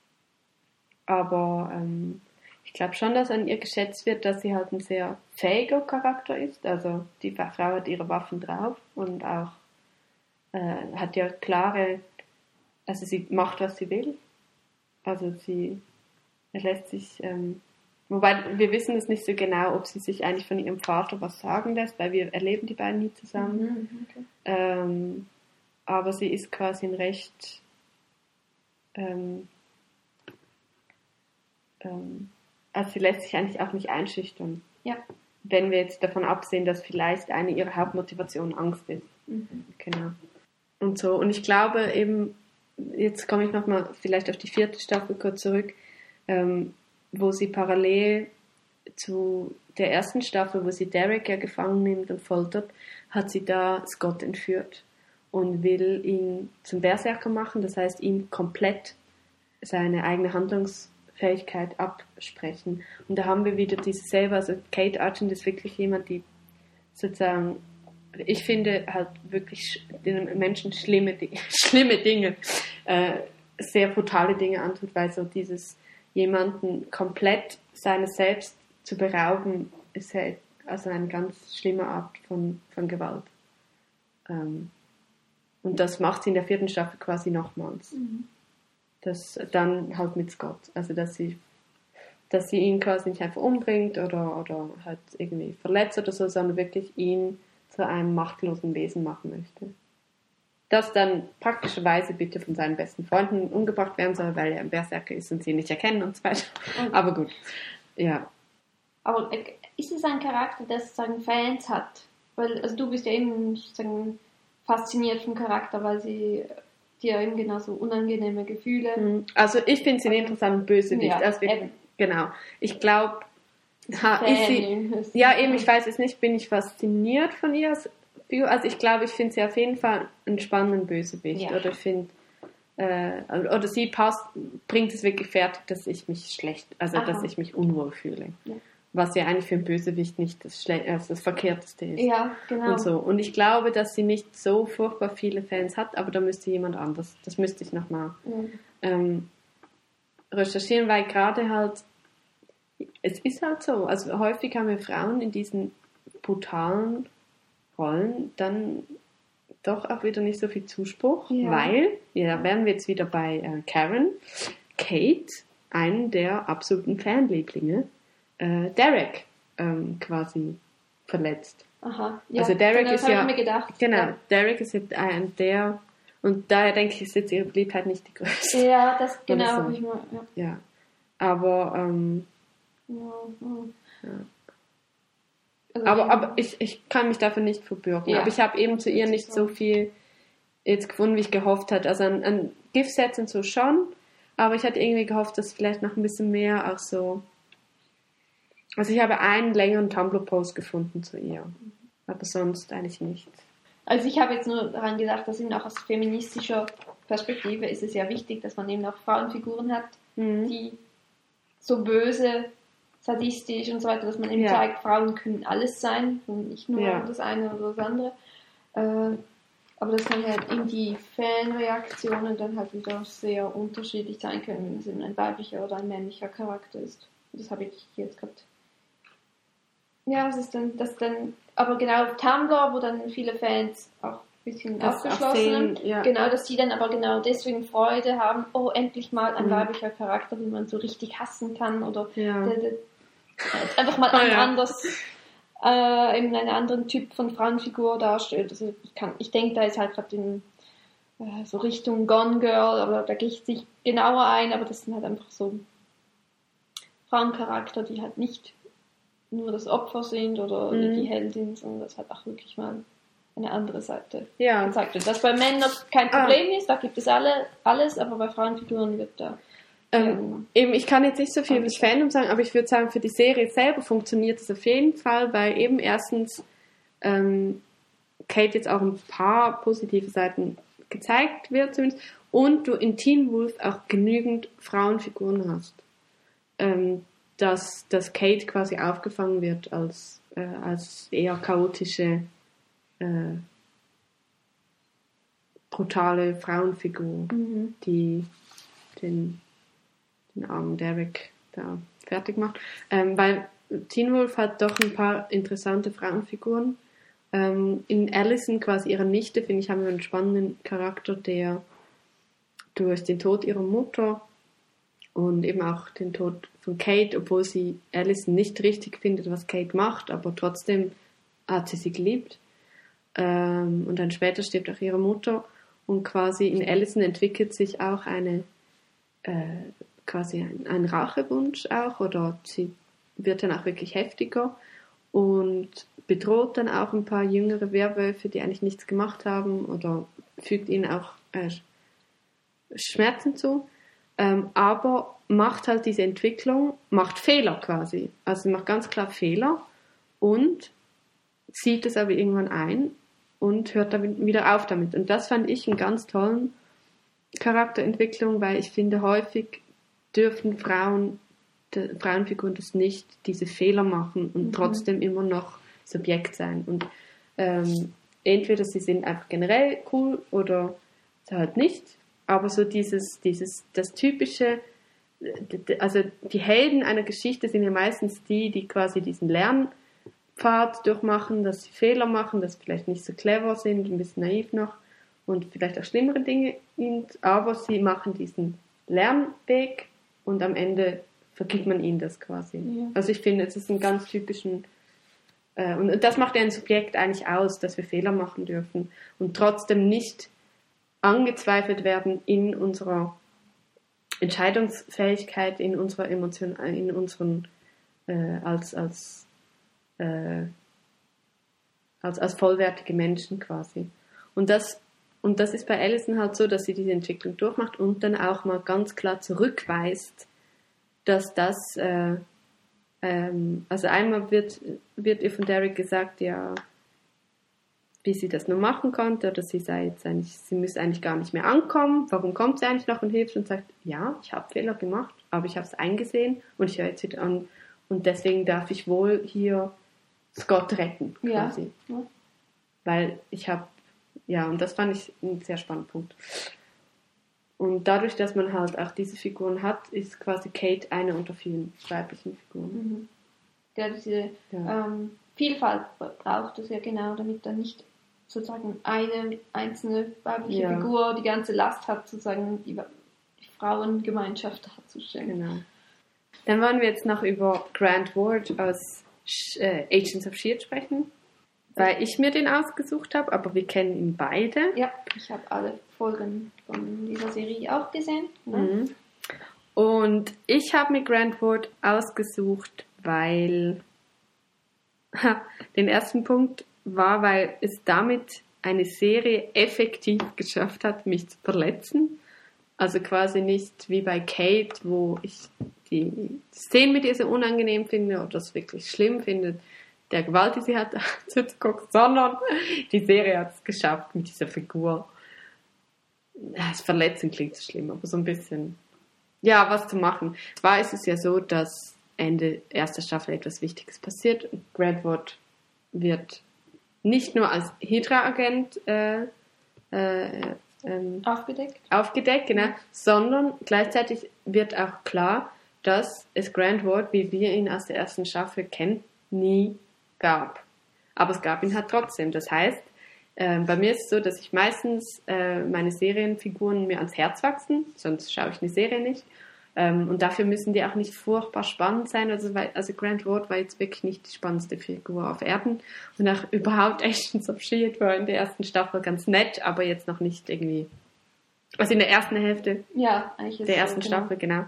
Aber ähm, ich glaube schon, dass an ihr geschätzt wird, dass sie halt ein sehr fähiger Charakter ist. Also die Frau hat ihre Waffen drauf und auch äh, hat ja klare, also sie macht, was sie will. Also sie lässt sich, ähm, wobei wir wissen es nicht so genau, ob sie sich eigentlich von ihrem Vater was sagen lässt, weil wir erleben die beiden nie zusammen. Mhm, okay. Ähm, aber sie ist quasi ein recht ähm, ähm, also sie lässt sich eigentlich auch nicht einschüchtern. Ja. Wenn wir jetzt davon absehen, dass vielleicht eine ihrer Hauptmotivationen Angst ist. Mhm. Genau. Und so. Und ich glaube eben, jetzt komme ich nochmal vielleicht auf die vierte Staffel kurz zurück, ähm, wo sie parallel zu der ersten Staffel, wo sie Derek ja gefangen nimmt und foltert, hat sie da Scott entführt und will ihn zum Berserker machen, das heißt ihm komplett seine eigene Handlungsfähigkeit absprechen. Und da haben wir wieder diese selber, also Kate Argent ist wirklich jemand, die sozusagen, ich finde halt wirklich den Menschen schlimme, schlimme Dinge, äh, sehr brutale Dinge antut, weil so dieses jemanden komplett seines Selbst zu berauben, ist halt also eine ganz schlimme Art von, von Gewalt. Ähm, und das macht sie in der vierten Staffel quasi nochmals. Mhm. Das dann halt mit Scott. Also dass sie dass sie ihn quasi nicht einfach umbringt oder, oder halt irgendwie verletzt oder so, sondern wirklich ihn zu einem machtlosen Wesen machen möchte. Das dann praktischerweise bitte von seinen besten Freunden umgebracht werden soll, weil er ein Berserker ist und sie ihn nicht erkennen und so weiter. Okay. Aber gut, ja. Aber ist es ein Charakter, der sozusagen Fans hat? Weil, also du bist ja eben sozusagen fasziniert vom Charakter, weil sie dir eben genauso unangenehme Gefühle... Also ich finde sie einen interessanten Bösewicht. Ja, also wir, genau. Ich glaube, ha, ist sie... Ist ja, eben, ich weiß es nicht, bin ich fasziniert von ihr, Figur, also ich glaube, ich finde sie auf jeden Fall einen spannenden Bösewicht. Ja. Oder ich finde, äh, oder sie passt, bringt es wirklich fertig, dass ich mich schlecht, also Aha. dass ich mich unwohl fühle. Ja. Was ja eigentlich für einen Bösewicht nicht das, Schle- also das Verkehrteste ist. Ja, genau. Und so. Und ich glaube, dass sie nicht so furchtbar viele Fans hat, aber da müsste jemand anders, das müsste ich nochmal Mhm. ähm, recherchieren, weil gerade halt, es ist halt so, also häufig haben wir Frauen in diesen brutalen Rollen dann doch auch wieder nicht so viel Zuspruch, Ja. weil, ja, da wären wir jetzt wieder bei äh, Karen, Kate, einen der absoluten Fanlieblinge, äh, Derek ähm, quasi verletzt. Aha. Ja, Also Derek genau, das ist habe ja, ich mir gedacht. genau, Ja. Derek ist jetzt ein der, und daher denke ich, ist jetzt ihre Beliebtheit nicht die größte. Ja, das genau so. habe ich mal. Ja. Ja, aber ähm, Ja, ja. Ja. Also Aber, ich- aber ich, ich kann mich dafür nicht verbürgen. Ja. Aber ich habe eben zu ihr nicht so viel jetzt gefunden, wie ich gehofft hatte. Also an, an Gift-Sets und so schon, aber ich hatte irgendwie gehofft, dass vielleicht noch ein bisschen mehr auch so... Also ich habe einen längeren Tumblr-Post gefunden zu ihr, aber sonst eigentlich nichts. Also ich habe jetzt nur daran gedacht, dass eben auch aus feministischer Perspektive ist es ja wichtig, dass man eben auch Frauenfiguren hat, Mhm. die so böse, sadistisch und so weiter, dass man eben Ja. zeigt, Frauen können alles sein und nicht nur Ja. das eine oder das andere. Äh, aber dass dann halt eben die Fanreaktionen dann halt wieder sehr unterschiedlich sein können, wenn es eben ein weiblicher oder ein männlicher Charakter ist. Das habe ich jetzt gerade. Ja, es ist dann, das dann, aber genau auf Tumblr, wo dann viele Fans auch ein bisschen Das aufgeschlossen sehen, sind, ja. genau, dass die dann aber genau deswegen Freude haben, oh, endlich mal ein Mhm. weiblicher Charakter, den man so richtig hassen kann oder Ja. der, der, einfach mal Oh, ein ja. anderes, äh, eben einen anderen Typ von Frauenfigur darstellt. Also ich kann, ich denke, da ist halt gerade in äh, so Richtung Gone Girl, aber da gehe ich nicht genauer ein, aber das sind halt einfach so Frauencharakter, die halt nicht nur das Opfer sind oder Mhm. die Heldin, sondern das halt auch wirklich mal eine andere Seite Ja. gezeigt wird. Was bei Männern kein Ah. Problem ist, da gibt es alle, alles, aber bei Frauenfiguren wird da Ähm, eben, ich kann jetzt nicht so viel über das Fandom sagen, aber ich würde sagen, für die Serie selber funktioniert es auf jeden Fall, weil eben erstens ähm, Kate jetzt auch ein paar positive Seiten gezeigt wird zumindest und du in Teen Wolf auch genügend Frauenfiguren hast, ähm, dass, dass Kate quasi aufgefangen wird als, äh, als eher chaotische, äh, brutale Frauenfigur, Mhm. die den den armen Derek da fertig macht. Ähm, weil Teen Wolf hat doch ein paar interessante Frauenfiguren. Ähm, in Allison, quasi ihrer Nichte, finde ich, haben wir einen spannenden Charakter, der durch den Tod ihrer Mutter und eben auch den Tod von Kate, obwohl sie Allison nicht richtig findet, was Kate macht, aber trotzdem hat sie sie geliebt. Ähm, und dann später stirbt auch ihre Mutter und quasi in Allison entwickelt sich auch eine äh, quasi ein, ein Rachewunsch auch, oder sie wird dann auch wirklich heftiger und bedroht dann auch ein paar jüngere Werwölfe, die eigentlich nichts gemacht haben, oder fügt ihnen auch äh, Schmerzen zu, ähm, aber macht halt diese Entwicklung, macht Fehler quasi, also sie macht ganz klar Fehler und sieht es aber irgendwann ein und hört damit wieder auf damit, und das fand ich einen ganz tollen Charakterentwicklung, weil ich finde, häufig dürfen Frauen, de, Frauenfiguren das nicht, diese Fehler machen und Mhm. trotzdem immer noch Subjekt sein. Und ähm, entweder sie sind einfach generell cool oder halt nicht, aber so dieses, dieses, das typische, also die Helden einer Geschichte sind ja meistens die, die quasi diesen Lernpfad durchmachen, dass sie Fehler machen, dass sie vielleicht nicht so clever sind, ein bisschen naiv noch und vielleicht auch schlimmere Dinge sind, aber sie machen diesen Lernweg und am Ende vergibt man ihnen das quasi. Ja. Also ich finde, es ist ein ganz typischen, äh, und das macht ja ein Subjekt eigentlich aus, dass wir Fehler machen dürfen und trotzdem nicht angezweifelt werden in unserer Entscheidungsfähigkeit, in unserer Emotion, in unseren, äh, als, als, äh, als, als vollwertige Menschen quasi. Und das Und das ist bei Allison halt so, dass sie diese Entwicklung durchmacht und dann auch mal ganz klar zurückweist, dass das, äh, ähm, also einmal wird, wird ihr von Derek gesagt, ja, wie sie das nur machen konnte, oder sie sei jetzt eigentlich, sie müsse eigentlich gar nicht mehr ankommen. Warum kommt sie eigentlich noch und hilft und sagt, ja, ich habe Fehler gemacht, aber ich habe es eingesehen und ich höre jetzt wieder an und deswegen darf ich wohl hier Scott retten, quasi. Ja. Ja. Weil ich habe, ja, und das fand ich einen sehr spannenden Punkt. Und dadurch, dass man halt auch diese Figuren hat, ist quasi Kate eine unter vielen weiblichen Figuren. Mhm. Ja, diese ja. Ähm, Vielfalt braucht es ja genau, damit dann nicht sozusagen eine einzelne weibliche ja. Figur die ganze Last hat, sozusagen die, die Frauengemeinschaft darzustellen. Genau. Dann wollen wir jetzt noch über Grant Ward aus äh, Agents of S H I E L D sprechen, weil ich mir den ausgesucht habe, aber wir kennen ihn beide. Ja, ich habe alle Folgen von dieser Serie auch gesehen. Ne? Mhm. Und ich habe mir Grant Ward ausgesucht, weil ha, den ersten Punkt war, weil es damit eine Serie effektiv geschafft hat, mich zu verletzen. Also quasi nicht wie bei Kate, wo ich die Szenen mit ihr so unangenehm finde oder das wirklich schlimm finde, der Gewalt, die sie hat, zuzugucken, sondern die Serie hat es geschafft mit dieser Figur. Das Verletzen klingt so schlimm, aber so ein bisschen, ja, was zu machen. Zwar ist es ja so, dass Ende erster Staffel etwas Wichtiges passiert und Grant Ward wird nicht nur als Hydra-Agent äh, äh, ähm, aufgedeckt, aufgedeckt genau, sondern gleichzeitig wird auch klar, dass es Grant Ward, wie wir ihn aus der ersten Staffel kennen, nie gab. Aber es gab ihn halt trotzdem. Das heißt, äh, bei mir ist es so, dass ich meistens äh, meine Serienfiguren mir ans Herz wachsen, sonst schaue ich eine Serie nicht. Ähm, und dafür müssen die auch nicht furchtbar spannend sein. Also, weil, also Grant Ward war jetzt wirklich nicht die spannendste Figur auf Erden. Und auch überhaupt Agents of S H I E L D war in der ersten Staffel ganz nett, aber jetzt noch nicht irgendwie... Also in der ersten Hälfte ja, eigentlich ist der ersten so, Staffel, genau.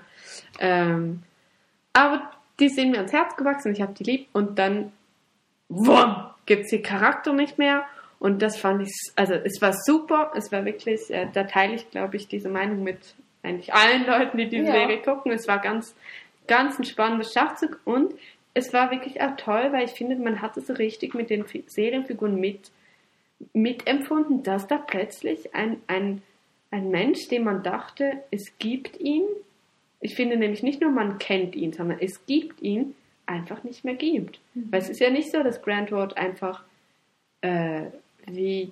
Ähm, aber die sind mir ans Herz gewachsen, ich habe die lieb. Und dann, wumm, gibt es den Charakter nicht mehr. Und das fand ich, also es war super, es war wirklich, äh, da teile ich, glaube ich, diese Meinung mit eigentlich allen Leuten, die diese ja. Serie gucken. Es war ganz, ganz ein spannendes Schachzug und es war wirklich auch toll, weil ich finde, man hatte so richtig mit den Serienfiguren mit, mitempfunden, dass da plötzlich ein, ein, ein Mensch, den man dachte, es gibt ihn, ich finde nämlich nicht nur, man kennt ihn, sondern es gibt ihn, einfach nicht mehr gibt. Mhm. Weil es ist ja nicht so, dass Grant Ward einfach äh, wie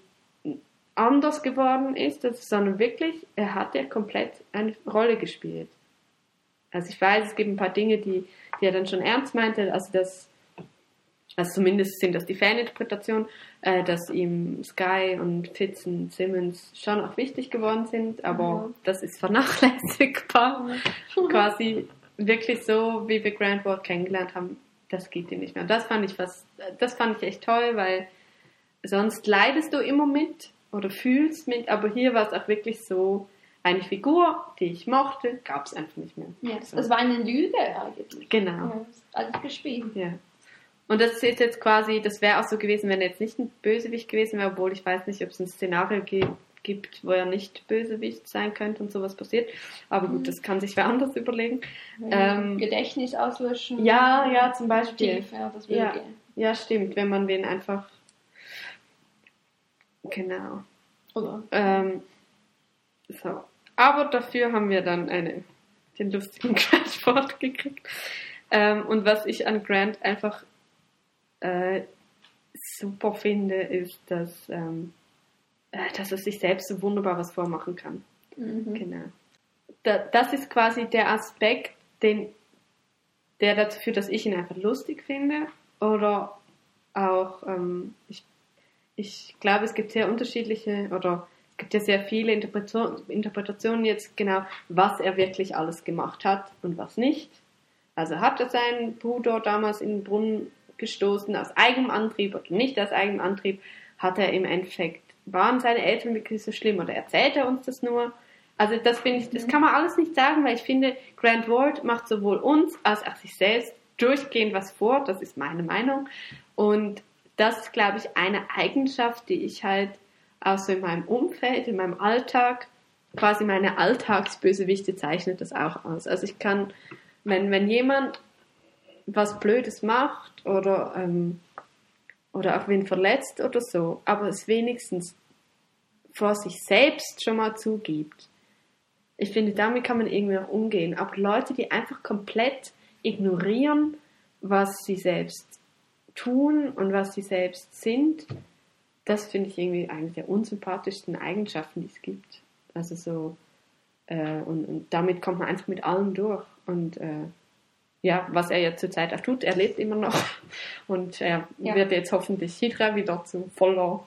anders geworden ist, sondern wirklich, er hat ja komplett eine Rolle gespielt. Also ich weiß, es gibt ein paar Dinge, die, die er dann schon ernst meinte, also das, also zumindest sind das die Faninterpretationen, äh, dass ihm Sky und Fitz und Simmons schon auch wichtig geworden sind, aber mhm. das ist vernachlässigbar. Mhm. Quasi wirklich so, wie wir Grant Ward kennengelernt haben, das geht ihm nicht mehr. Und das fand ich was, das fand ich echt toll, weil sonst leidest du immer mit oder fühlst mit, aber hier war es auch wirklich so, eine Figur, die ich mochte, gab es einfach nicht mehr. Ja, so. Das war eine Lüge eigentlich. Genau. Ja, alles gespielt. Ja. Und das ist jetzt quasi, das wäre auch so gewesen, wenn er jetzt nicht ein Bösewicht gewesen wäre, obwohl ich weiß nicht, ob es ein Szenario ge- gibt, wo er nicht Bösewicht sein könnte und sowas passiert. Aber gut, das kann sich wer anders überlegen. Ja, ähm, Gedächtnis auslöschen. Ja, ja, zum Beispiel. Tief, ja, das würde ja, gehen. Ja, stimmt, wenn man den einfach... Genau. Oder? Ähm, so. Aber dafür haben wir dann eine, den lustigen Grant Ward gekriegt. Ähm, und was ich an Grant einfach äh, super finde, ist, dass, ähm, äh, dass er sich selbst so wunderbar was vormachen kann. Mhm. Genau. Da, das ist quasi der Aspekt, den, der dazu führt, dass ich ihn einfach lustig finde. Oder auch, ähm, ich Ich glaube, es gibt sehr unterschiedliche, oder es gibt ja sehr viele Interpretationen jetzt genau, was er wirklich alles gemacht hat und was nicht. Also hat er seinen Bruder damals in den Brunnen gestoßen, aus eigenem Antrieb oder nicht aus eigenem Antrieb, hat er im Endeffekt, waren seine Eltern wirklich so schlimm oder erzählt er uns das nur? Also das finde ich, das kann man alles nicht sagen, weil ich finde, Grant Ward macht sowohl uns als auch sich selbst durchgehend was vor, das ist meine Meinung. Und das ist, glaube ich, eine Eigenschaft, die ich halt auch so in meinem Umfeld, in meinem Alltag, quasi meine Alltagsbösewichte zeichnet das auch aus. Also ich kann, wenn, wenn jemand was Blödes macht oder, ähm, oder auch wen verletzt oder so, aber es wenigstens vor sich selbst schon mal zugibt. Ich finde, damit kann man irgendwie noch umgehen. Aber Leute, die einfach komplett ignorieren, was sie selbst tun und was sie selbst sind, das finde ich irgendwie eigentlich der unsympathischsten Eigenschaften, die es gibt. Also so, äh, und, und damit kommt man einfach mit allem durch. Und äh, ja, was er jetzt zurzeit auch tut, er lebt immer noch und er ja. wird jetzt hoffentlich Hydra wieder zu voller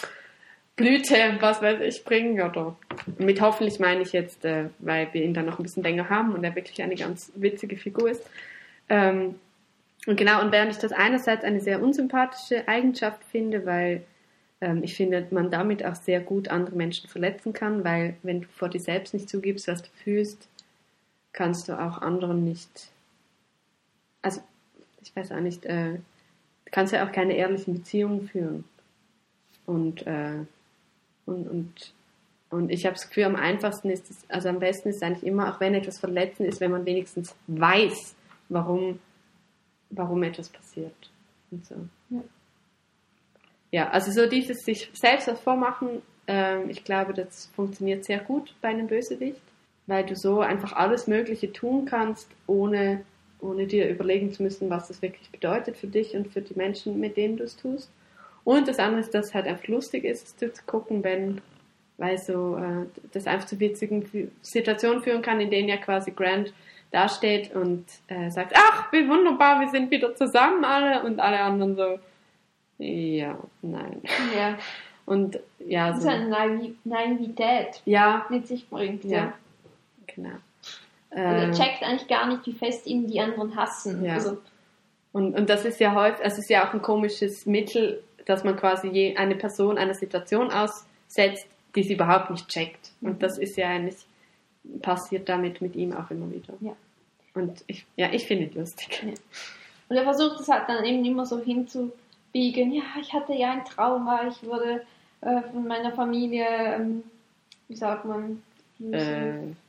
Blüte, was weiß ich, bringen. Oder mit hoffentlich meine ich jetzt, äh, weil wir ihn dann noch ein bisschen länger haben und er wirklich eine ganz witzige Figur ist. Ähm, und genau, und während ich das einerseits eine sehr unsympathische Eigenschaft finde, weil ähm, ich finde, man damit auch sehr gut andere Menschen verletzen kann, weil wenn du vor dir selbst nicht zugibst, was du fühlst, kannst du auch anderen nicht, also ich weiß auch nicht, äh, du kannst ja auch keine ehrlichen Beziehungen führen. Und äh, Und, und, und ich habe das Gefühl, am einfachsten ist es, also am besten ist es eigentlich immer, auch wenn etwas verletzend ist, wenn man wenigstens weiß, warum, warum etwas passiert. Und so. Ja. ja, also so dieses sich selbst was vormachen, ähm, ich glaube, das funktioniert sehr gut bei einem Bösewicht, weil du so einfach alles Mögliche tun kannst, ohne, ohne dir überlegen zu müssen, was das wirklich bedeutet für dich und für die Menschen, mit denen du es tust. Und das andere ist, dass es halt einfach lustig ist, zu gucken, wenn, weil so, äh, das einfach zu witzigen Situationen führen kann, in denen ja quasi Grant dasteht und äh, sagt, ach, wie wunderbar, wir sind wieder zusammen alle, und alle anderen so, ja, nein. Ja. Und ja, so. so. Das ist eine Naiv- Naivität ja. mit sich bringt. Ja, ja. Genau. Und er checkt eigentlich gar nicht, wie fest ihn die anderen hassen. Ja. Also, und, und das ist ja häufig, es ist ja auch ein komisches Mittel, dass man quasi je eine Person einer Situation aussetzt, die sie überhaupt nicht checkt. Mhm. Und das ist ja eigentlich, passiert damit mit ihm auch immer wieder. Ja. Und ich, ja, ich finde es lustig. Ja. Und er versucht es halt dann eben immer so hinzubiegen, ja, ich hatte ja ein Trauma, ich wurde äh, von meiner Familie, ähm, wie sagt man, äh, äh,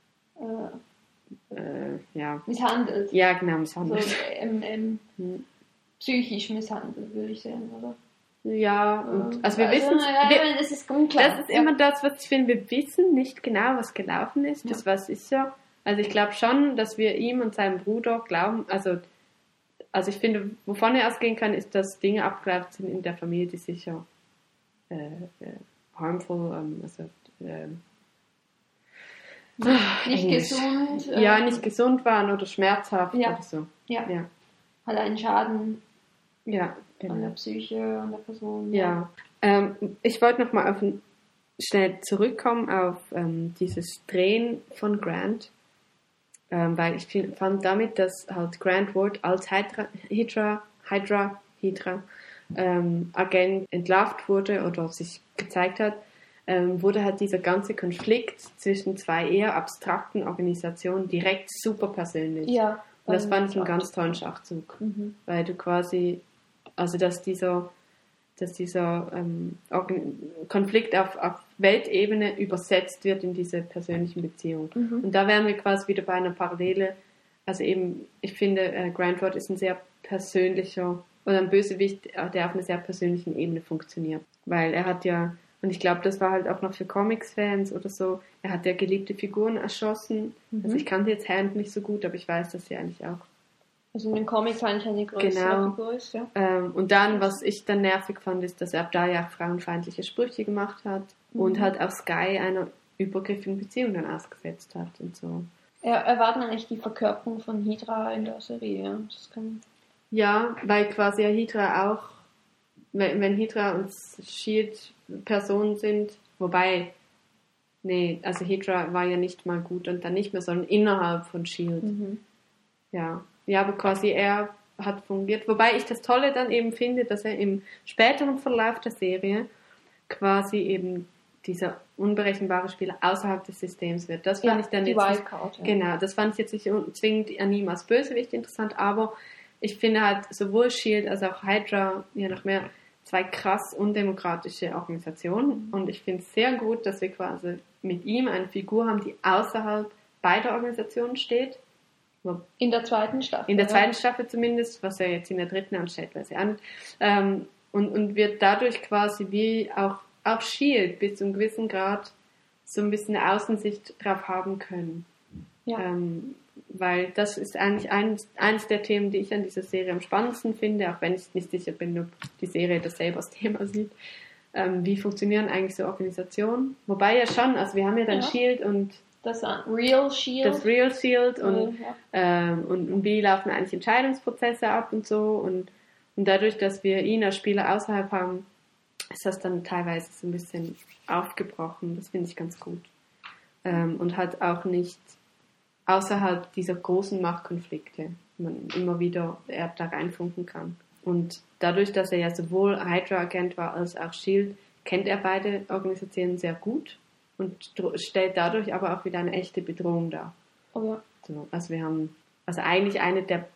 äh, ja. misshandelt. Ja, genau, misshandelt. So, ähm, ähm, hm. Psychisch misshandelt, würde ich sagen, oder? Ja, und also wir also, wissen, ja, wir, es ist unklar. Das ist ja. immer das, was ich finde, wir wissen nicht genau, was gelaufen ist, das ja. war sicher. Also ich glaube schon, dass wir ihm und seinem Bruder glauben, also, also ich finde, wovon er ausgehen kann, ist, dass Dinge abgelaufen sind in der Familie, die sicher äh, äh, harmful, ähm, also äh, nicht Englisch. gesund. Äh, ja, nicht gesund waren oder schmerzhaft ja. oder so. Ja. ja. Hat einen Schaden ja, genau. an der Psyche, an der Person. Ja. ja. Ähm, ich wollte noch mal auf ein, schnell zurückkommen auf ähm, dieses Drehen von Grant, ähm, weil ich find, fand damit, dass halt Grant Ward als Hydra, Hydra, Hydra, Hydra ähm, Agent entlarvt wurde oder sich gezeigt hat, ähm, wurde halt dieser ganze Konflikt zwischen zwei eher abstrakten Organisationen direkt super persönlich. Ja. Und das fand ich einen ganz tollen Schachzug, mhm. weil du quasi, also dass dieser, dass dieser ähm, Konflikt auf, auf Weltebene übersetzt wird in diese persönlichen Beziehungen. Mhm. Und da wären wir quasi wieder bei einer Parallele. Also eben, ich finde, äh, Grant Ward ist ein sehr persönlicher, oder ein Bösewicht, der auf einer sehr persönlichen Ebene funktioniert. Weil er hat ja, und ich glaube, das war halt auch noch für Comics-Fans oder so, er hat ja geliebte Figuren erschossen. Mhm. Also ich kannte jetzt Hand nicht so gut, aber ich weiß, dass sie eigentlich auch. Also in den Comics eigentlich eine größere genau. Figur ist, ja. Ähm, und dann, was ich dann nervig fand, ist, dass er ab da ja frauenfeindliche Sprüche gemacht hat mhm. und halt auch Sky einer übergriffigen Beziehung dann ausgesetzt hat und so. Er erwarten eigentlich die Verkörperung von Hydra in der Serie, ja. Das kann ja, weil quasi ja Hydra auch, wenn, wenn Hydra und Shield Personen sind, wobei, nee, also Hydra war ja nicht mal gut und dann nicht mehr, sondern innerhalb von Shield. Mhm. Ja. Ja, aber quasi er hat fungiert. Wobei ich das Tolle dann eben finde, dass er im späteren Verlauf der Serie quasi eben dieser unberechenbare Spieler außerhalb des Systems wird. Das fand ja, ich dann die jetzt Wildcard, nicht, ja. Genau, das fand ich jetzt nicht zwingend an ihm als Bösewicht interessant, aber ich finde halt sowohl Shield als auch Hydra, ja noch mehr, zwei krass undemokratische Organisationen und ich finde es sehr gut, dass wir quasi mit ihm eine Figur haben, die außerhalb beider Organisationen steht. In der zweiten Staffel. In der zweiten ja. Staffel zumindest, was er jetzt in der dritten anstellt, weiß ich auch nicht. Ähm, und, und wird dadurch quasi wie auch, auch Shield bis zu einem gewissen Grad so ein bisschen eine Außensicht drauf haben können. Ja. Ähm, weil das ist eigentlich eines, eines der Themen, die ich an dieser Serie am spannendsten finde, auch wenn ich nicht sicher bin, ob die Serie dasselbe als Thema sieht. Ähm, wie funktionieren eigentlich so Organisationen? Wobei ja schon, also wir haben ja dann Ja. Shield und Das Real Shield. das Real Shield und, ja. ähm, und, und wie laufen eigentlich Entscheidungsprozesse ab und so und, und dadurch, dass wir ihn als Spieler außerhalb haben, ist das dann teilweise so ein bisschen aufgebrochen. Das finde ich ganz gut. Ähm, und halt auch nicht außerhalb dieser großen Machtkonflikte man immer wieder er da reinfunken kann. Und dadurch, dass er ja sowohl Hydra-Agent war als auch Shield, kennt er beide Organisationen sehr gut und stellt dadurch aber auch wieder eine echte Bedrohung dar. Oh ja. So, also wir haben also eigentlich eine der,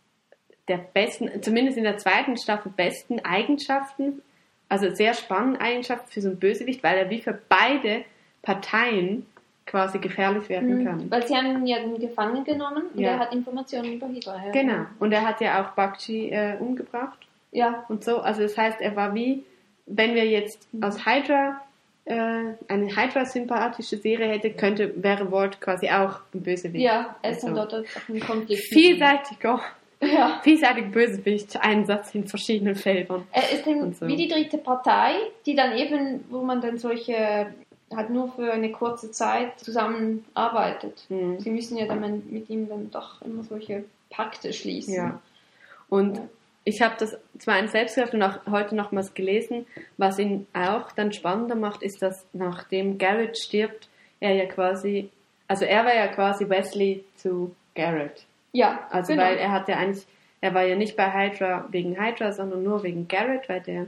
der besten, zumindest in der zweiten Staffel, besten Eigenschaften, also sehr spannende Eigenschaften für so einen Bösewicht, weil er wie für beide Parteien quasi gefährlich werden Mhm. kann. Weil sie haben ihn ja gefangen genommen und Ja. er hat Informationen über Hydra. Ja. Genau. Und er hat ja auch Bakshi äh, umgebracht Ja. und so. Also das heißt, er war wie, wenn wir jetzt aus Hydra äh, eine Hydra-sympathische Serie hätte, könnte, wäre Walt quasi auch ein Bösewicht. Ja, er ist dann Also dort auch ein Konflikt. vielseitiger, Ja. vielseitig Bösewicht, Einsatz in verschiedenen Feldern. Er ist eben Und so. wie die dritte Partei, die dann eben, wo man dann solche halt nur für eine kurze Zeit zusammenarbeitet. Mhm. Sie müssen ja dann mit ihm dann doch immer solche Pakte schließen. Ja. Und Ja. ich habe das zwar in Selbstkraft und auch heute nochmals gelesen, was ihn auch dann spannender macht, ist, dass nachdem Garrett stirbt, er ja quasi, also er war ja quasi Wesley zu Garrett. Ja, Also genau. weil er hat ja eigentlich, er war ja nicht bei Hydra wegen Hydra, sondern nur wegen Garrett, weil der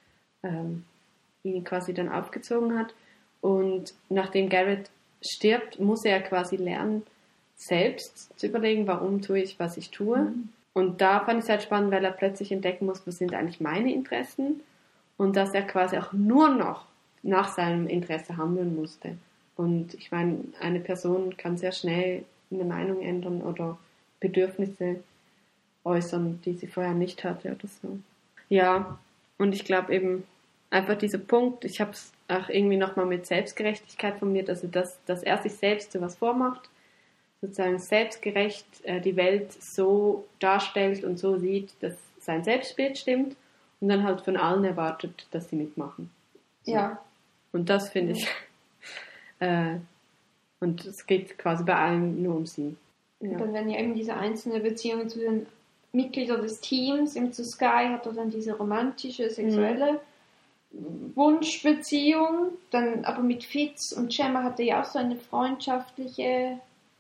ähm, ihn quasi dann aufgezogen hat. Und nachdem Garrett stirbt, muss er quasi lernen, selbst zu überlegen, warum tue ich, was ich tue. Mhm. Und da fand ich es halt spannend, weil er plötzlich entdecken muss, was sind eigentlich meine Interessen und dass er quasi auch nur noch nach seinem Interesse handeln musste. Und ich meine, eine Person kann sehr schnell eine Meinung ändern oder Bedürfnisse äußern, die sie vorher nicht hatte oder so. Ja, und ich glaube eben einfach dieser Punkt, ich habe es auch irgendwie nochmal mit Selbstgerechtigkeit formuliert, also dass, dass er sich selbst so was vormacht, sozusagen selbstgerecht äh, die Welt so darstellt und so sieht, dass sein Selbstbild stimmt und dann halt von allen erwartet, dass sie mitmachen. So. Ja. Und das finde ich, äh, und es geht quasi bei allen nur um sie. Ja. Und dann werden ja eben diese einzelnen Beziehungen zu den Mitgliedern des Teams, eben zu Sky hat er dann diese romantische, sexuelle mhm. Wunschbeziehung, dann aber mit Fitz und Gemma hat er ja auch so eine freundschaftliche.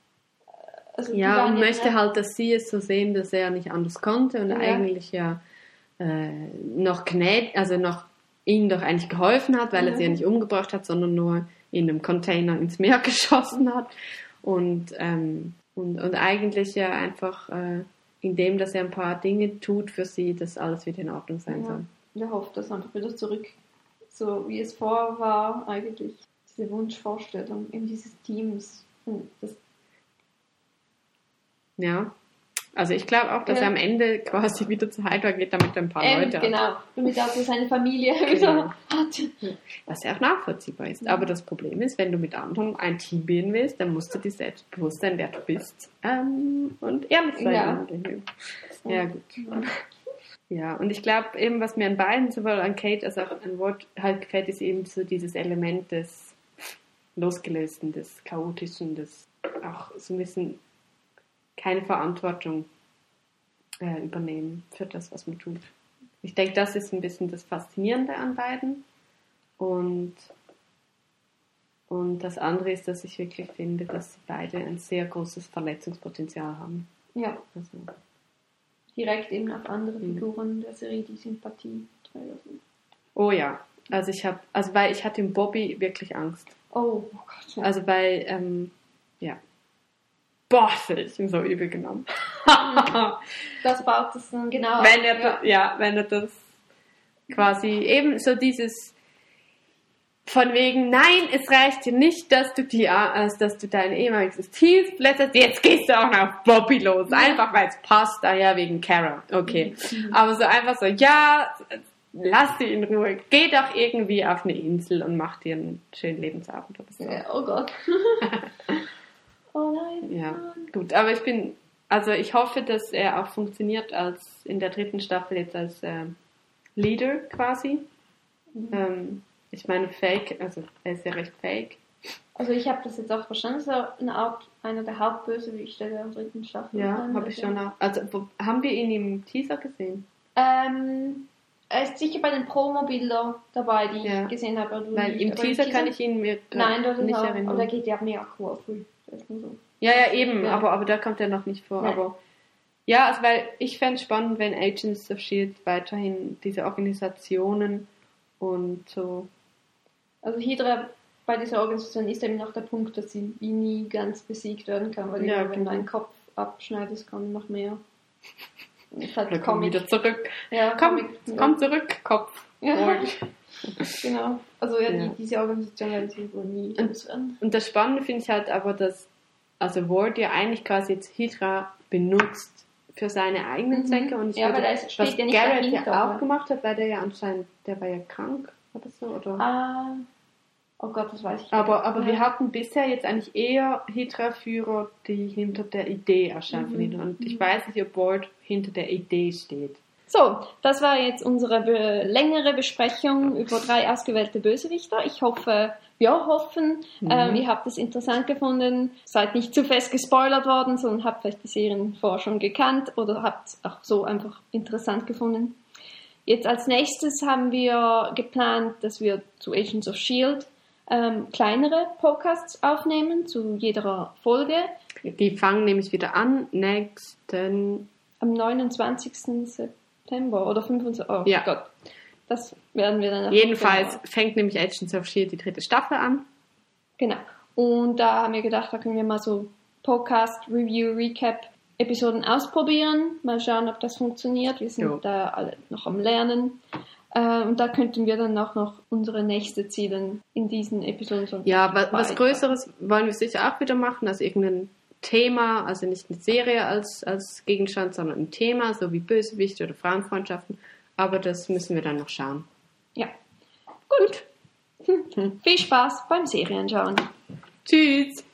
Also ja, und ja möchte halt, dass sie es so sehen, dass er nicht anders konnte und ja. eigentlich ja äh, noch gnädig, also noch ihnen doch eigentlich geholfen hat, weil mhm. er sie ja nicht umgebracht hat, sondern nur in einem Container ins Meer geschossen hat und, ähm, und, und eigentlich ja einfach äh, indem, dass er ein paar Dinge tut für sie, dass alles wieder in Ordnung sein ja. soll. Er hofft, dass einfach wieder zurück, so wie es vorher war, eigentlich diese Wunschvorstellung in dieses Teams. Das ja, also ich glaube auch, dass ja. er am Ende quasi wieder zu Hydra geht, damit er ein paar ähm, Leute hat. Genau, damit er also seine Familie Genau. wieder hat. Was ja auch nachvollziehbar ist. Aber das Problem ist, wenn du mit anderen ein Team bilden willst, dann musst du dir selbst bewusst sein, wer du bist ähm, und ehrlich sein. Ja, ja gut. Ja, und ich glaube eben, was mir an beiden, sowohl an Kate als auch an Walt halt gefällt, ist eben so dieses Element des Losgelösten, des Chaotischen, des auch so ein bisschen keine Verantwortung äh, übernehmen für das, was man tut. Ich denke, das ist ein bisschen das Faszinierende an beiden. Und, und das andere ist, dass ich wirklich finde, dass sie beide ein sehr großes Verletzungspotenzial haben. Ja. Also, direkt eben auf andere Mhm. Figuren der Serie, die Sympathieträger sind. oh ja, also ich habe, also weil ich hatte im Bobby wirklich Angst. Oh, oh Gott. Ja. Also bei, ähm, ja. Boah, das hätte ich ihm so übel genommen. Das baut es dann genau wenn auf, er, ja. ja, wenn er das quasi eben so dieses von wegen, nein, es reicht dir nicht, dass du die, also, dass du dein ehemaliges Team verletzt, jetzt gehst du auch noch auf Bobby los, einfach weil es passt, daher wegen Kara, okay. Mhm. Aber so einfach so, ja, lass sie in Ruhe. Geh doch irgendwie auf eine Insel und mach dir einen schönen Lebensabend oder so. Ja, oh Gott. Oh nein. Ja, Mann. gut. Aber ich bin, also ich hoffe, dass er auch funktioniert als in der dritten Staffel jetzt als äh, Leader quasi. Mhm. Ähm, ich meine, fake, also er ist ja recht fake. Also ich habe das jetzt auch verstanden, so eine Art, einer der Hauptbösewichte der dritten Staffel. Ja, habe ich schon auch. Also wo, haben wir ihn im Teaser gesehen? Ähm, er ist sicher bei den Promo-Bildern dabei, die Ja. ich gesehen habe. Oder Weil nicht. im Aber Teaser kann ich ihn mir Nein, das ist nicht auch, erinnern. oder geht ja mega cool früh. Das ist nur so. Ja, ja, eben, Ja. Aber, aber da kommt er noch nicht vor. Nein. Aber ja, also weil ich fände es spannend, wenn Agents of S H I E L D weiterhin diese Organisationen und so. Also Hydra bei dieser Organisation ist eben noch der Punkt, dass sie wie nie ganz besiegt werden kann, weil Ja, immer, wenn genau. du einen Kopf abschneidest, kommen noch mehr. Ist halt Oder komm Comic. wieder zurück. Ja, Komm, Comic, ja. komm zurück, Kopf. Ja. Genau. Also ja, Ja. Die, diese Organisation werden sie wohl nie loswerden. Und das Spannende finde ich halt aber, dass also Ward ja eigentlich quasi jetzt Hydra benutzt für seine eigenen Mhm. Zwecke. Und ich Ja, würde, aber da ist- steht was ja nicht Garrett dahinter, ja auch oder? gemacht hat, weil der ja anscheinend, der war ja krank oder so. Oder? Ah, oh Gott, das weiß ich Aber, nicht. aber Ja. wir hatten bisher jetzt eigentlich eher Hydra-Führer, die hinter der Idee erscheinen von Mhm. Hydra. Und ich weiß nicht, ob Ward hinter der Idee steht. So, das war jetzt unsere be längere Besprechung über drei ausgewählte Bösewichter. Ich hoffe, wir hoffen, Mhm. ähm, ihr habt es interessant gefunden, seid nicht zu fest gespoilert worden, sondern habt vielleicht die Serien vorher schon gekannt oder habt es auch so einfach interessant gefunden. Jetzt als nächstes haben wir geplant, dass wir zu Agents of S H I E L D ähm, kleinere Podcasts aufnehmen, zu jeder Folge. Die fangen nämlich wieder an nächsten... Am neunundzwanzigsten September oder fünfundzwanzigsten Oh Ja. Gott, das werden wir dann... Jedenfalls fängt nämlich Agents of S H I E L D die dritte Staffel an. Genau. Und da haben wir gedacht, da können wir mal so Podcast, Review, Recap Episoden ausprobieren. Mal schauen, ob das funktioniert. Wir sind Jo. da alle noch am Lernen. Äh, und da könnten wir dann auch noch unsere nächste Ziele in diesen Episoden so Ja, was, was beitragen. Größeres wollen wir sicher auch wieder machen, also irgendein Thema, also nicht eine Serie als, als Gegenstand, sondern ein Thema, so wie Bösewichte oder Frauenfreundschaften. Aber das müssen wir dann noch schauen. Ja. Gut. Viel Spaß beim Serienschauen. Tschüss!